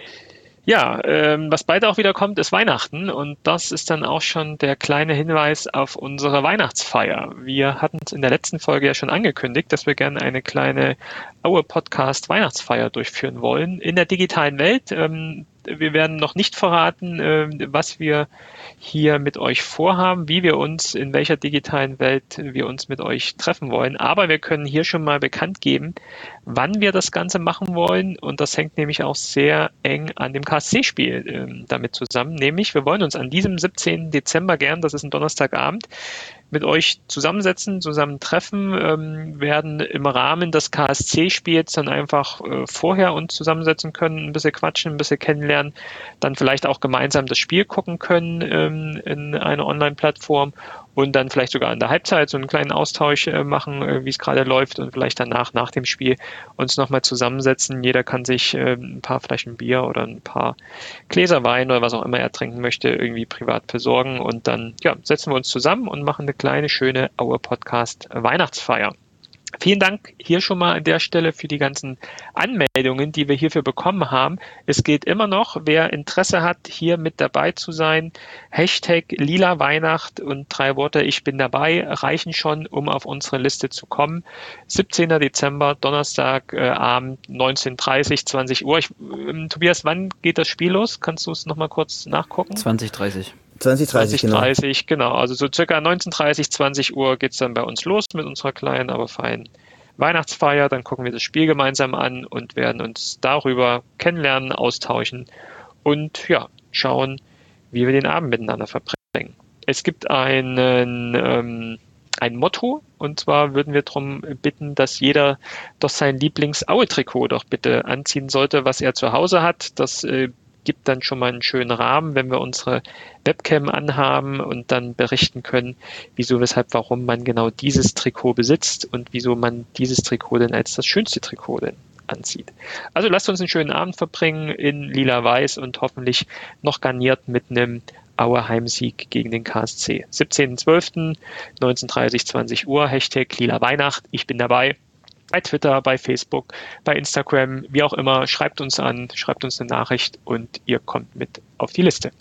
Ja, ähm, was bald auch wieder kommt, ist Weihnachten und das ist dann auch schon der kleine Hinweis auf unsere Weihnachtsfeier. Wir hatten es in der letzten Folge ja schon angekündigt, dass wir gerne eine kleine Aue-Podcast Weihnachtsfeier durchführen wollen in der digitalen Welt. Ähm, wir werden noch nicht verraten, äh, was wir hier mit euch vorhaben, wie wir uns, in welcher digitalen Welt wir uns mit euch treffen wollen. Aber wir können hier schon mal bekannt geben, wann wir das Ganze machen wollen. Und das hängt nämlich auch sehr eng an dem K S C-Spiel äh, damit zusammen. Nämlich, wir wollen uns an diesem siebzehnten Dezember gern, das ist ein Donnerstagabend, mit euch zusammensetzen, zusammen treffen, ähm, werden im Rahmen des K S C-Spiels dann einfach äh, vorher uns zusammensetzen können, ein bisschen quatschen, ein bisschen kennenlernen, dann vielleicht auch gemeinsam das Spiel gucken können ähm, in einer Online-Plattform und dann vielleicht sogar in der Halbzeit so einen kleinen Austausch äh, machen, äh, wie es gerade läuft und vielleicht danach, nach dem Spiel, uns nochmal zusammensetzen. Jeder kann sich äh, ein paar Flaschen Bier oder ein paar Gläser Wein oder was auch immer er trinken möchte, irgendwie privat besorgen und dann ja, setzen wir uns zusammen und machen eine kleine, schöne Aue-Podcast Weihnachtsfeier. Vielen Dank hier schon mal an der Stelle für die ganzen Anmeldungen, die wir hierfür bekommen haben. Es gilt immer noch, wer Interesse hat, hier mit dabei zu sein, Hashtag Lila Weihnacht und drei Worte Ich bin dabei reichen schon, um auf unsere Liste zu kommen. siebzehnten Dezember, Donnerstag, äh, Abend, neunzehn Uhr dreißig, zwanzig Uhr. Ich, äh, Tobias, wann geht das Spiel los? Kannst du es nochmal kurz nachgucken? zwanzig Uhr dreißig. zwanzig Uhr dreißig, zwanzig Uhr dreißig, genau. genau. Also so circa neunzehn Uhr dreißig, zwanzig Uhr geht's dann bei uns los mit unserer kleinen, aber feinen Weihnachtsfeier. Dann gucken wir das Spiel gemeinsam an und werden uns darüber kennenlernen, austauschen und ja, schauen, wie wir den Abend miteinander verbringen. Es gibt einen, ähm, ein Motto und zwar würden wir darum bitten, dass jeder doch sein Lieblings-Aue-Trikot doch bitte anziehen sollte, was er zu Hause hat. Das äh, gibt dann schon mal einen schönen Rahmen, wenn wir unsere Webcam anhaben und dann berichten können, wieso, weshalb, warum man genau dieses Trikot besitzt und wieso man dieses Trikot denn als das schönste Trikot denn anzieht. Also lasst uns einen schönen Abend verbringen in lila-weiß und hoffentlich noch garniert mit einem Aue Heimsieg gegen den K S C. siebzehnten zwölften, neunzehn Uhr dreißig, zwanzig Uhr, Hashtag Lila Weihnacht, ich bin dabei. Bei Twitter, bei Facebook, bei Instagram, wie auch immer, schreibt uns an, schreibt uns eine Nachricht und ihr kommt mit auf die Liste.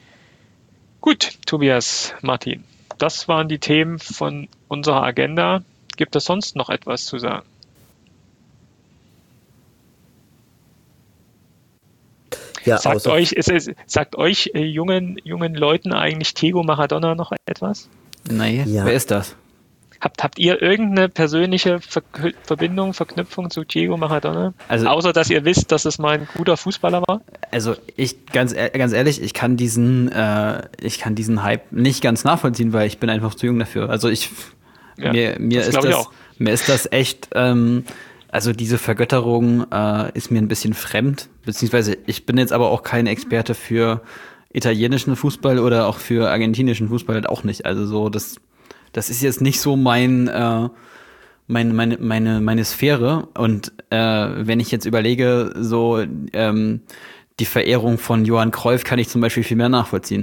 Gut, Tobias, Martin, das waren die Themen von unserer Agenda. Gibt es sonst noch etwas zu sagen? Ja, sagt euch, ist es, sagt euch äh, jungen, jungen Leuten eigentlich Diego Maradona noch etwas? Nein, ja. Wer ist das? Habt, habt ihr irgendeine persönliche Ver- Verbindung, Verknüpfung zu Diego Maradona? Also, außer, dass ihr wisst, dass es mal ein guter Fußballer war? Also, ich, ganz, ganz ehrlich, ich kann diesen, äh, ich kann diesen Hype nicht ganz nachvollziehen, weil ich bin einfach zu jung dafür. Also, ich, ja, mir, mir ist das, mir ist das echt, ähm, also diese Vergötterung äh, ist mir ein bisschen fremd, beziehungsweise ich bin jetzt aber auch kein Experte für italienischen Fußball oder auch für argentinischen Fußball halt auch nicht. Also so, das Das ist jetzt nicht so mein, äh, mein meine, meine, meine Sphäre. Und äh, wenn ich jetzt überlege, so ähm, die Verehrung von Johann Cruyff kann ich zum Beispiel viel mehr nachvollziehen.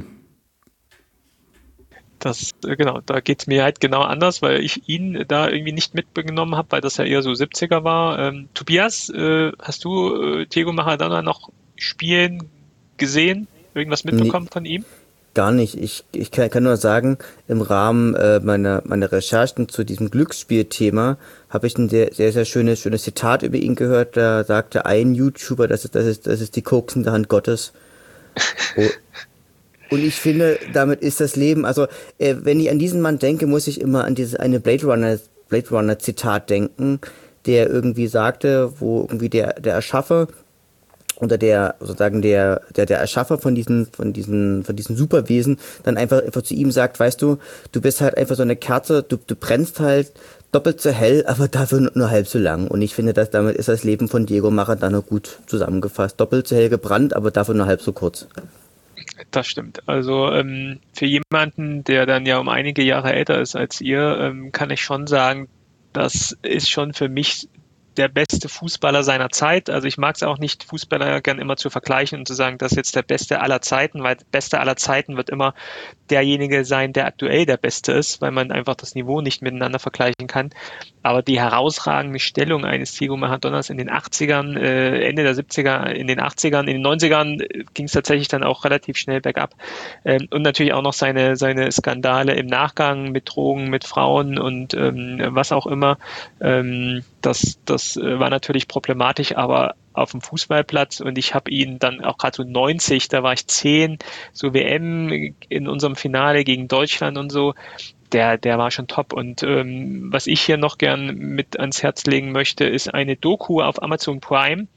Das, genau, da geht es mir halt genau anders, weil ich ihn da irgendwie nicht mitgenommen habe, weil das ja eher so siebziger war. Ähm, Tobias, äh, hast du äh, Diego Maradona noch spielen gesehen? Irgendwas mitbekommen nee. von ihm? Gar nicht. Ich, ich kann, kann nur sagen, im Rahmen äh, meiner, meiner Recherchen zu diesem Glücksspielthema habe ich ein sehr, sehr, sehr schönes, schönes Zitat über ihn gehört. Da sagte ein YouTuber, das ist, das ist, das ist die koksende Hand Gottes. Und ich finde, damit ist das Leben, also äh, wenn ich an diesen Mann denke, muss ich immer an diese eine Blade Runner, Blade Runner Zitat denken, der irgendwie sagte, wo irgendwie der, der Erschaffer oder der sozusagen der der der Erschaffer von diesen von diesen von diesen Superwesen dann einfach einfach zu ihm sagt, weißt du, du bist halt einfach so eine Kerze, du du brennst halt doppelt so hell, aber dafür nur, nur halb so lang. Und ich finde, dass damit ist das Leben von Diego Maradona gut zusammengefasst. Doppelt so hell gebrannt, aber dafür nur halb so kurz. Das stimmt. Also ähm, für jemanden, der dann ja um einige Jahre älter ist als ihr, ähm, kann ich schon sagen, das ist schon für mich der beste Fußballer seiner Zeit. Also ich mag es auch nicht, Fußballer gern immer zu vergleichen und zu sagen, das ist jetzt der Beste aller Zeiten, weil der Beste aller Zeiten wird immer derjenige sein, der aktuell der Beste ist, weil man einfach das Niveau nicht miteinander vergleichen kann. Aber die herausragende Stellung eines Diego Maradonas in den achtzigern, äh, Ende der siebziger, in den achtzigern, in den neunzigern äh, ging es tatsächlich dann auch relativ schnell bergab. Ähm, und natürlich auch noch seine, seine Skandale im Nachgang mit Drogen, mit Frauen und ähm, was auch immer. Ähm, das, das äh, war natürlich problematisch, aber auf dem Fußballplatz, und ich habe ihn dann auch gerade so neunzig, da war ich zehn, so W M in unserem Finale gegen Deutschland und so, der, der war schon top. Und ähm, was ich hier noch gern mit ans Herz legen möchte, ist eine Doku auf Amazon Prime,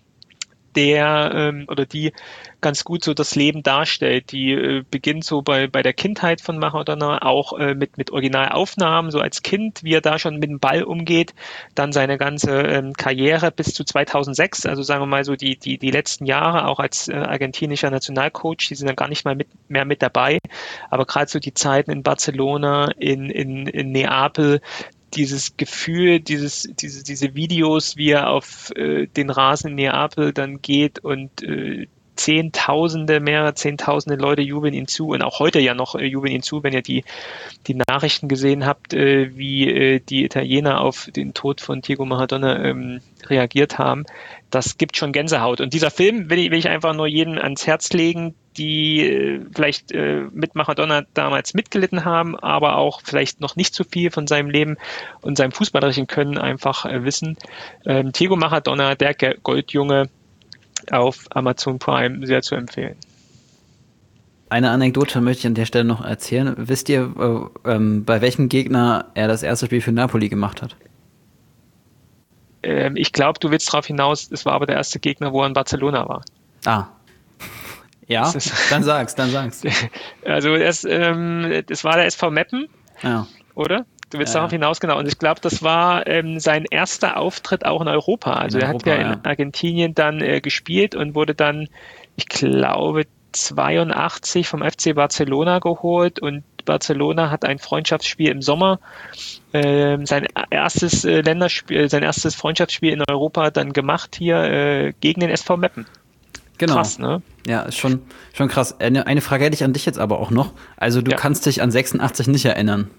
der ähm, oder die ganz gut so das Leben darstellt. Die äh, beginnt so bei bei der Kindheit von Maradona, auch äh, mit mit Originalaufnahmen, so als Kind, wie er da schon mit dem Ball umgeht, dann seine ganze ähm, Karriere bis zu zweitausendsechs, also sagen wir mal so die die die letzten Jahre auch als äh, argentinischer Nationalcoach, die sind dann gar nicht mal mit, mehr mit dabei, aber gerade so die Zeiten in Barcelona, in in in Neapel, dieses Gefühl, dieses, diese, diese Videos, wie er auf äh, den Rasen in Neapel dann geht und äh, Zehntausende, mehrere Zehntausende Leute jubeln ihn zu, und auch heute ja noch äh, jubeln ihn zu, wenn ihr die, die Nachrichten gesehen habt, äh, wie äh, die Italiener auf den Tod von Diego Maradona ähm, reagiert haben. Das gibt schon Gänsehaut. Und dieser Film will ich, will ich einfach nur jedem ans Herz legen, die äh, vielleicht äh, mit Maradona damals mitgelitten haben, aber auch vielleicht noch nicht so viel von seinem Leben und seinem fußballerischen Können einfach äh, wissen. Ähm, Diego Maradona, der Goldjunge, auf Amazon Prime, sehr zu empfehlen. Eine Anekdote möchte ich an der Stelle noch erzählen. Wisst ihr, äh, ähm, bei welchem Gegner er das erste Spiel für Napoli gemacht hat? Ähm, ich glaube, du willst darauf hinaus, es war aber der erste Gegner, wo er in Barcelona war. Ah. Ja, dann sag's, dann sag's. Also es, ähm, das war der S V Meppen, ja. Oder? Du willst ja, darauf hinaus, genau. Und ich glaube, das war ähm, sein erster Auftritt auch in Europa. Also in er Europa, hat ja, ja in Argentinien dann äh, gespielt und wurde dann, ich glaube, zweiundachtzig vom F C Barcelona geholt, und Barcelona hat ein Freundschaftsspiel im Sommer, äh, sein erstes äh, Länderspiel, sein erstes Freundschaftsspiel in Europa dann gemacht hier äh, gegen den S V Meppen. Genau. Krass, ne? Ja, ist schon, schon krass. Eine, eine Frage hätte ich an dich jetzt aber auch noch. Also du ja. kannst dich an sechsundachtzig nicht erinnern.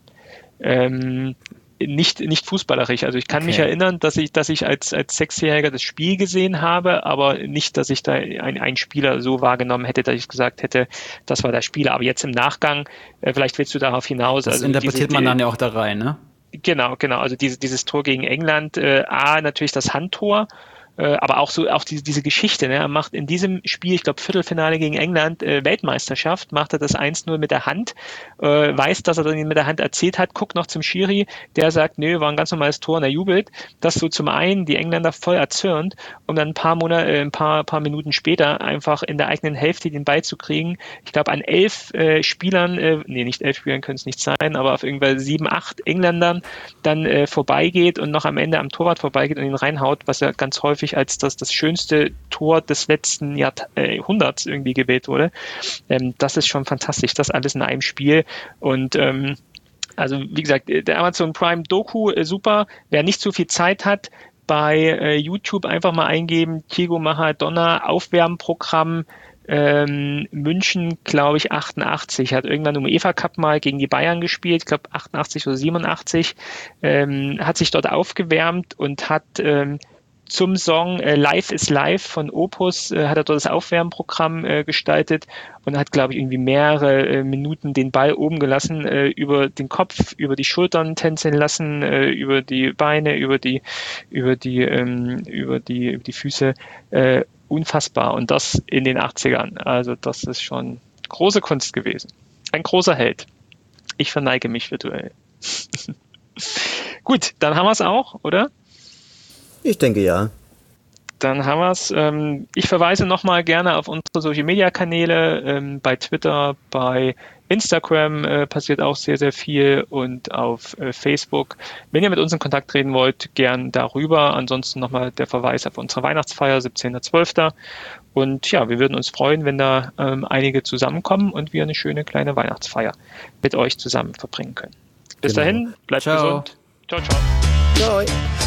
Ähm, nicht, nicht fußballerisch. Also ich kann okay. mich erinnern, dass ich, dass ich als, als Sechsjähriger das Spiel gesehen habe, aber nicht, dass ich da ein, einen Spieler so wahrgenommen hätte, dass ich gesagt hätte, das war der Spieler. Aber jetzt im Nachgang, äh, vielleicht willst du darauf hinaus. Das also interpretiert diese, man dann ja auch da rein, ne? Genau, genau. Also diese, dieses Tor gegen England, äh, A, natürlich das Handtor, äh, aber auch so auch diese, diese Geschichte. Ne? Er macht in diesem Spiel, ich glaube Viertelfinale gegen England, äh, Weltmeisterschaft, macht er das eins null mit der Hand, äh, weiß, dass er dann mit der Hand erzielt hat, guckt noch zum Schiri, der sagt, nö, war ein ganz normales Tor, und er jubelt. Das so zum einen die Engländer voll erzürnt, um dann ein paar Monate, äh, ein paar, paar Minuten später einfach in der eigenen Hälfte den Ball zu kriegen. Ich glaube, an elf äh, Spielern, äh, nee, nicht elf Spielern können es nicht sein, aber auf irgendwann sieben, acht Engländern dann äh, vorbeigeht und noch am Ende am Torwart vorbeigeht und ihn reinhaut, was ja ganz häufig als das, das schönste Tor des letzten Jahrhunderts irgendwie gewählt wurde. Ähm, das ist schon fantastisch, das alles in einem Spiel. Und ähm, also wie gesagt, der Amazon Prime Doku, äh, super. Wer nicht so viel Zeit hat, bei äh, YouTube einfach mal eingeben, Diego Maradona Aufwärmprogramm ähm, München, glaube ich, achtundachtzig, hat irgendwann im UEFA Cup mal gegen die Bayern gespielt, ich glaube achtundachtzig oder siebenundachtzig, ähm, hat sich dort aufgewärmt und hat ähm, zum Song äh, Life is Life von Opus äh, hat er dort das Aufwärmprogramm äh, gestaltet und hat, glaube ich, irgendwie mehrere äh, Minuten den Ball oben gelassen, äh, über den Kopf, über die Schultern tänzeln lassen, äh, über die Beine, über die, über die, ähm, über die, über die Füße. Äh, unfassbar. Und das in den achtzigern. Also das ist schon Große Kunst gewesen. Ein großer Held. Ich verneige mich virtuell. Gut, dann haben wir es auch, oder? Ich denke ja. Dann haben wir es. Ähm, ich verweise nochmal gerne auf unsere Social-Media-Kanäle. Ähm, bei Twitter, bei Instagram äh, passiert auch sehr, sehr viel und auf äh, Facebook. Wenn ihr mit uns in Kontakt treten wollt, gern darüber. Ansonsten nochmal der Verweis auf unsere Weihnachtsfeier, siebzehnter zwölfter Und ja, wir würden uns freuen, wenn da ähm, einige zusammenkommen und wir eine schöne kleine Weihnachtsfeier mit euch zusammen verbringen können. Bis Genau. dahin, bleibt Ciao. gesund. Ciao, ciao. Ciao.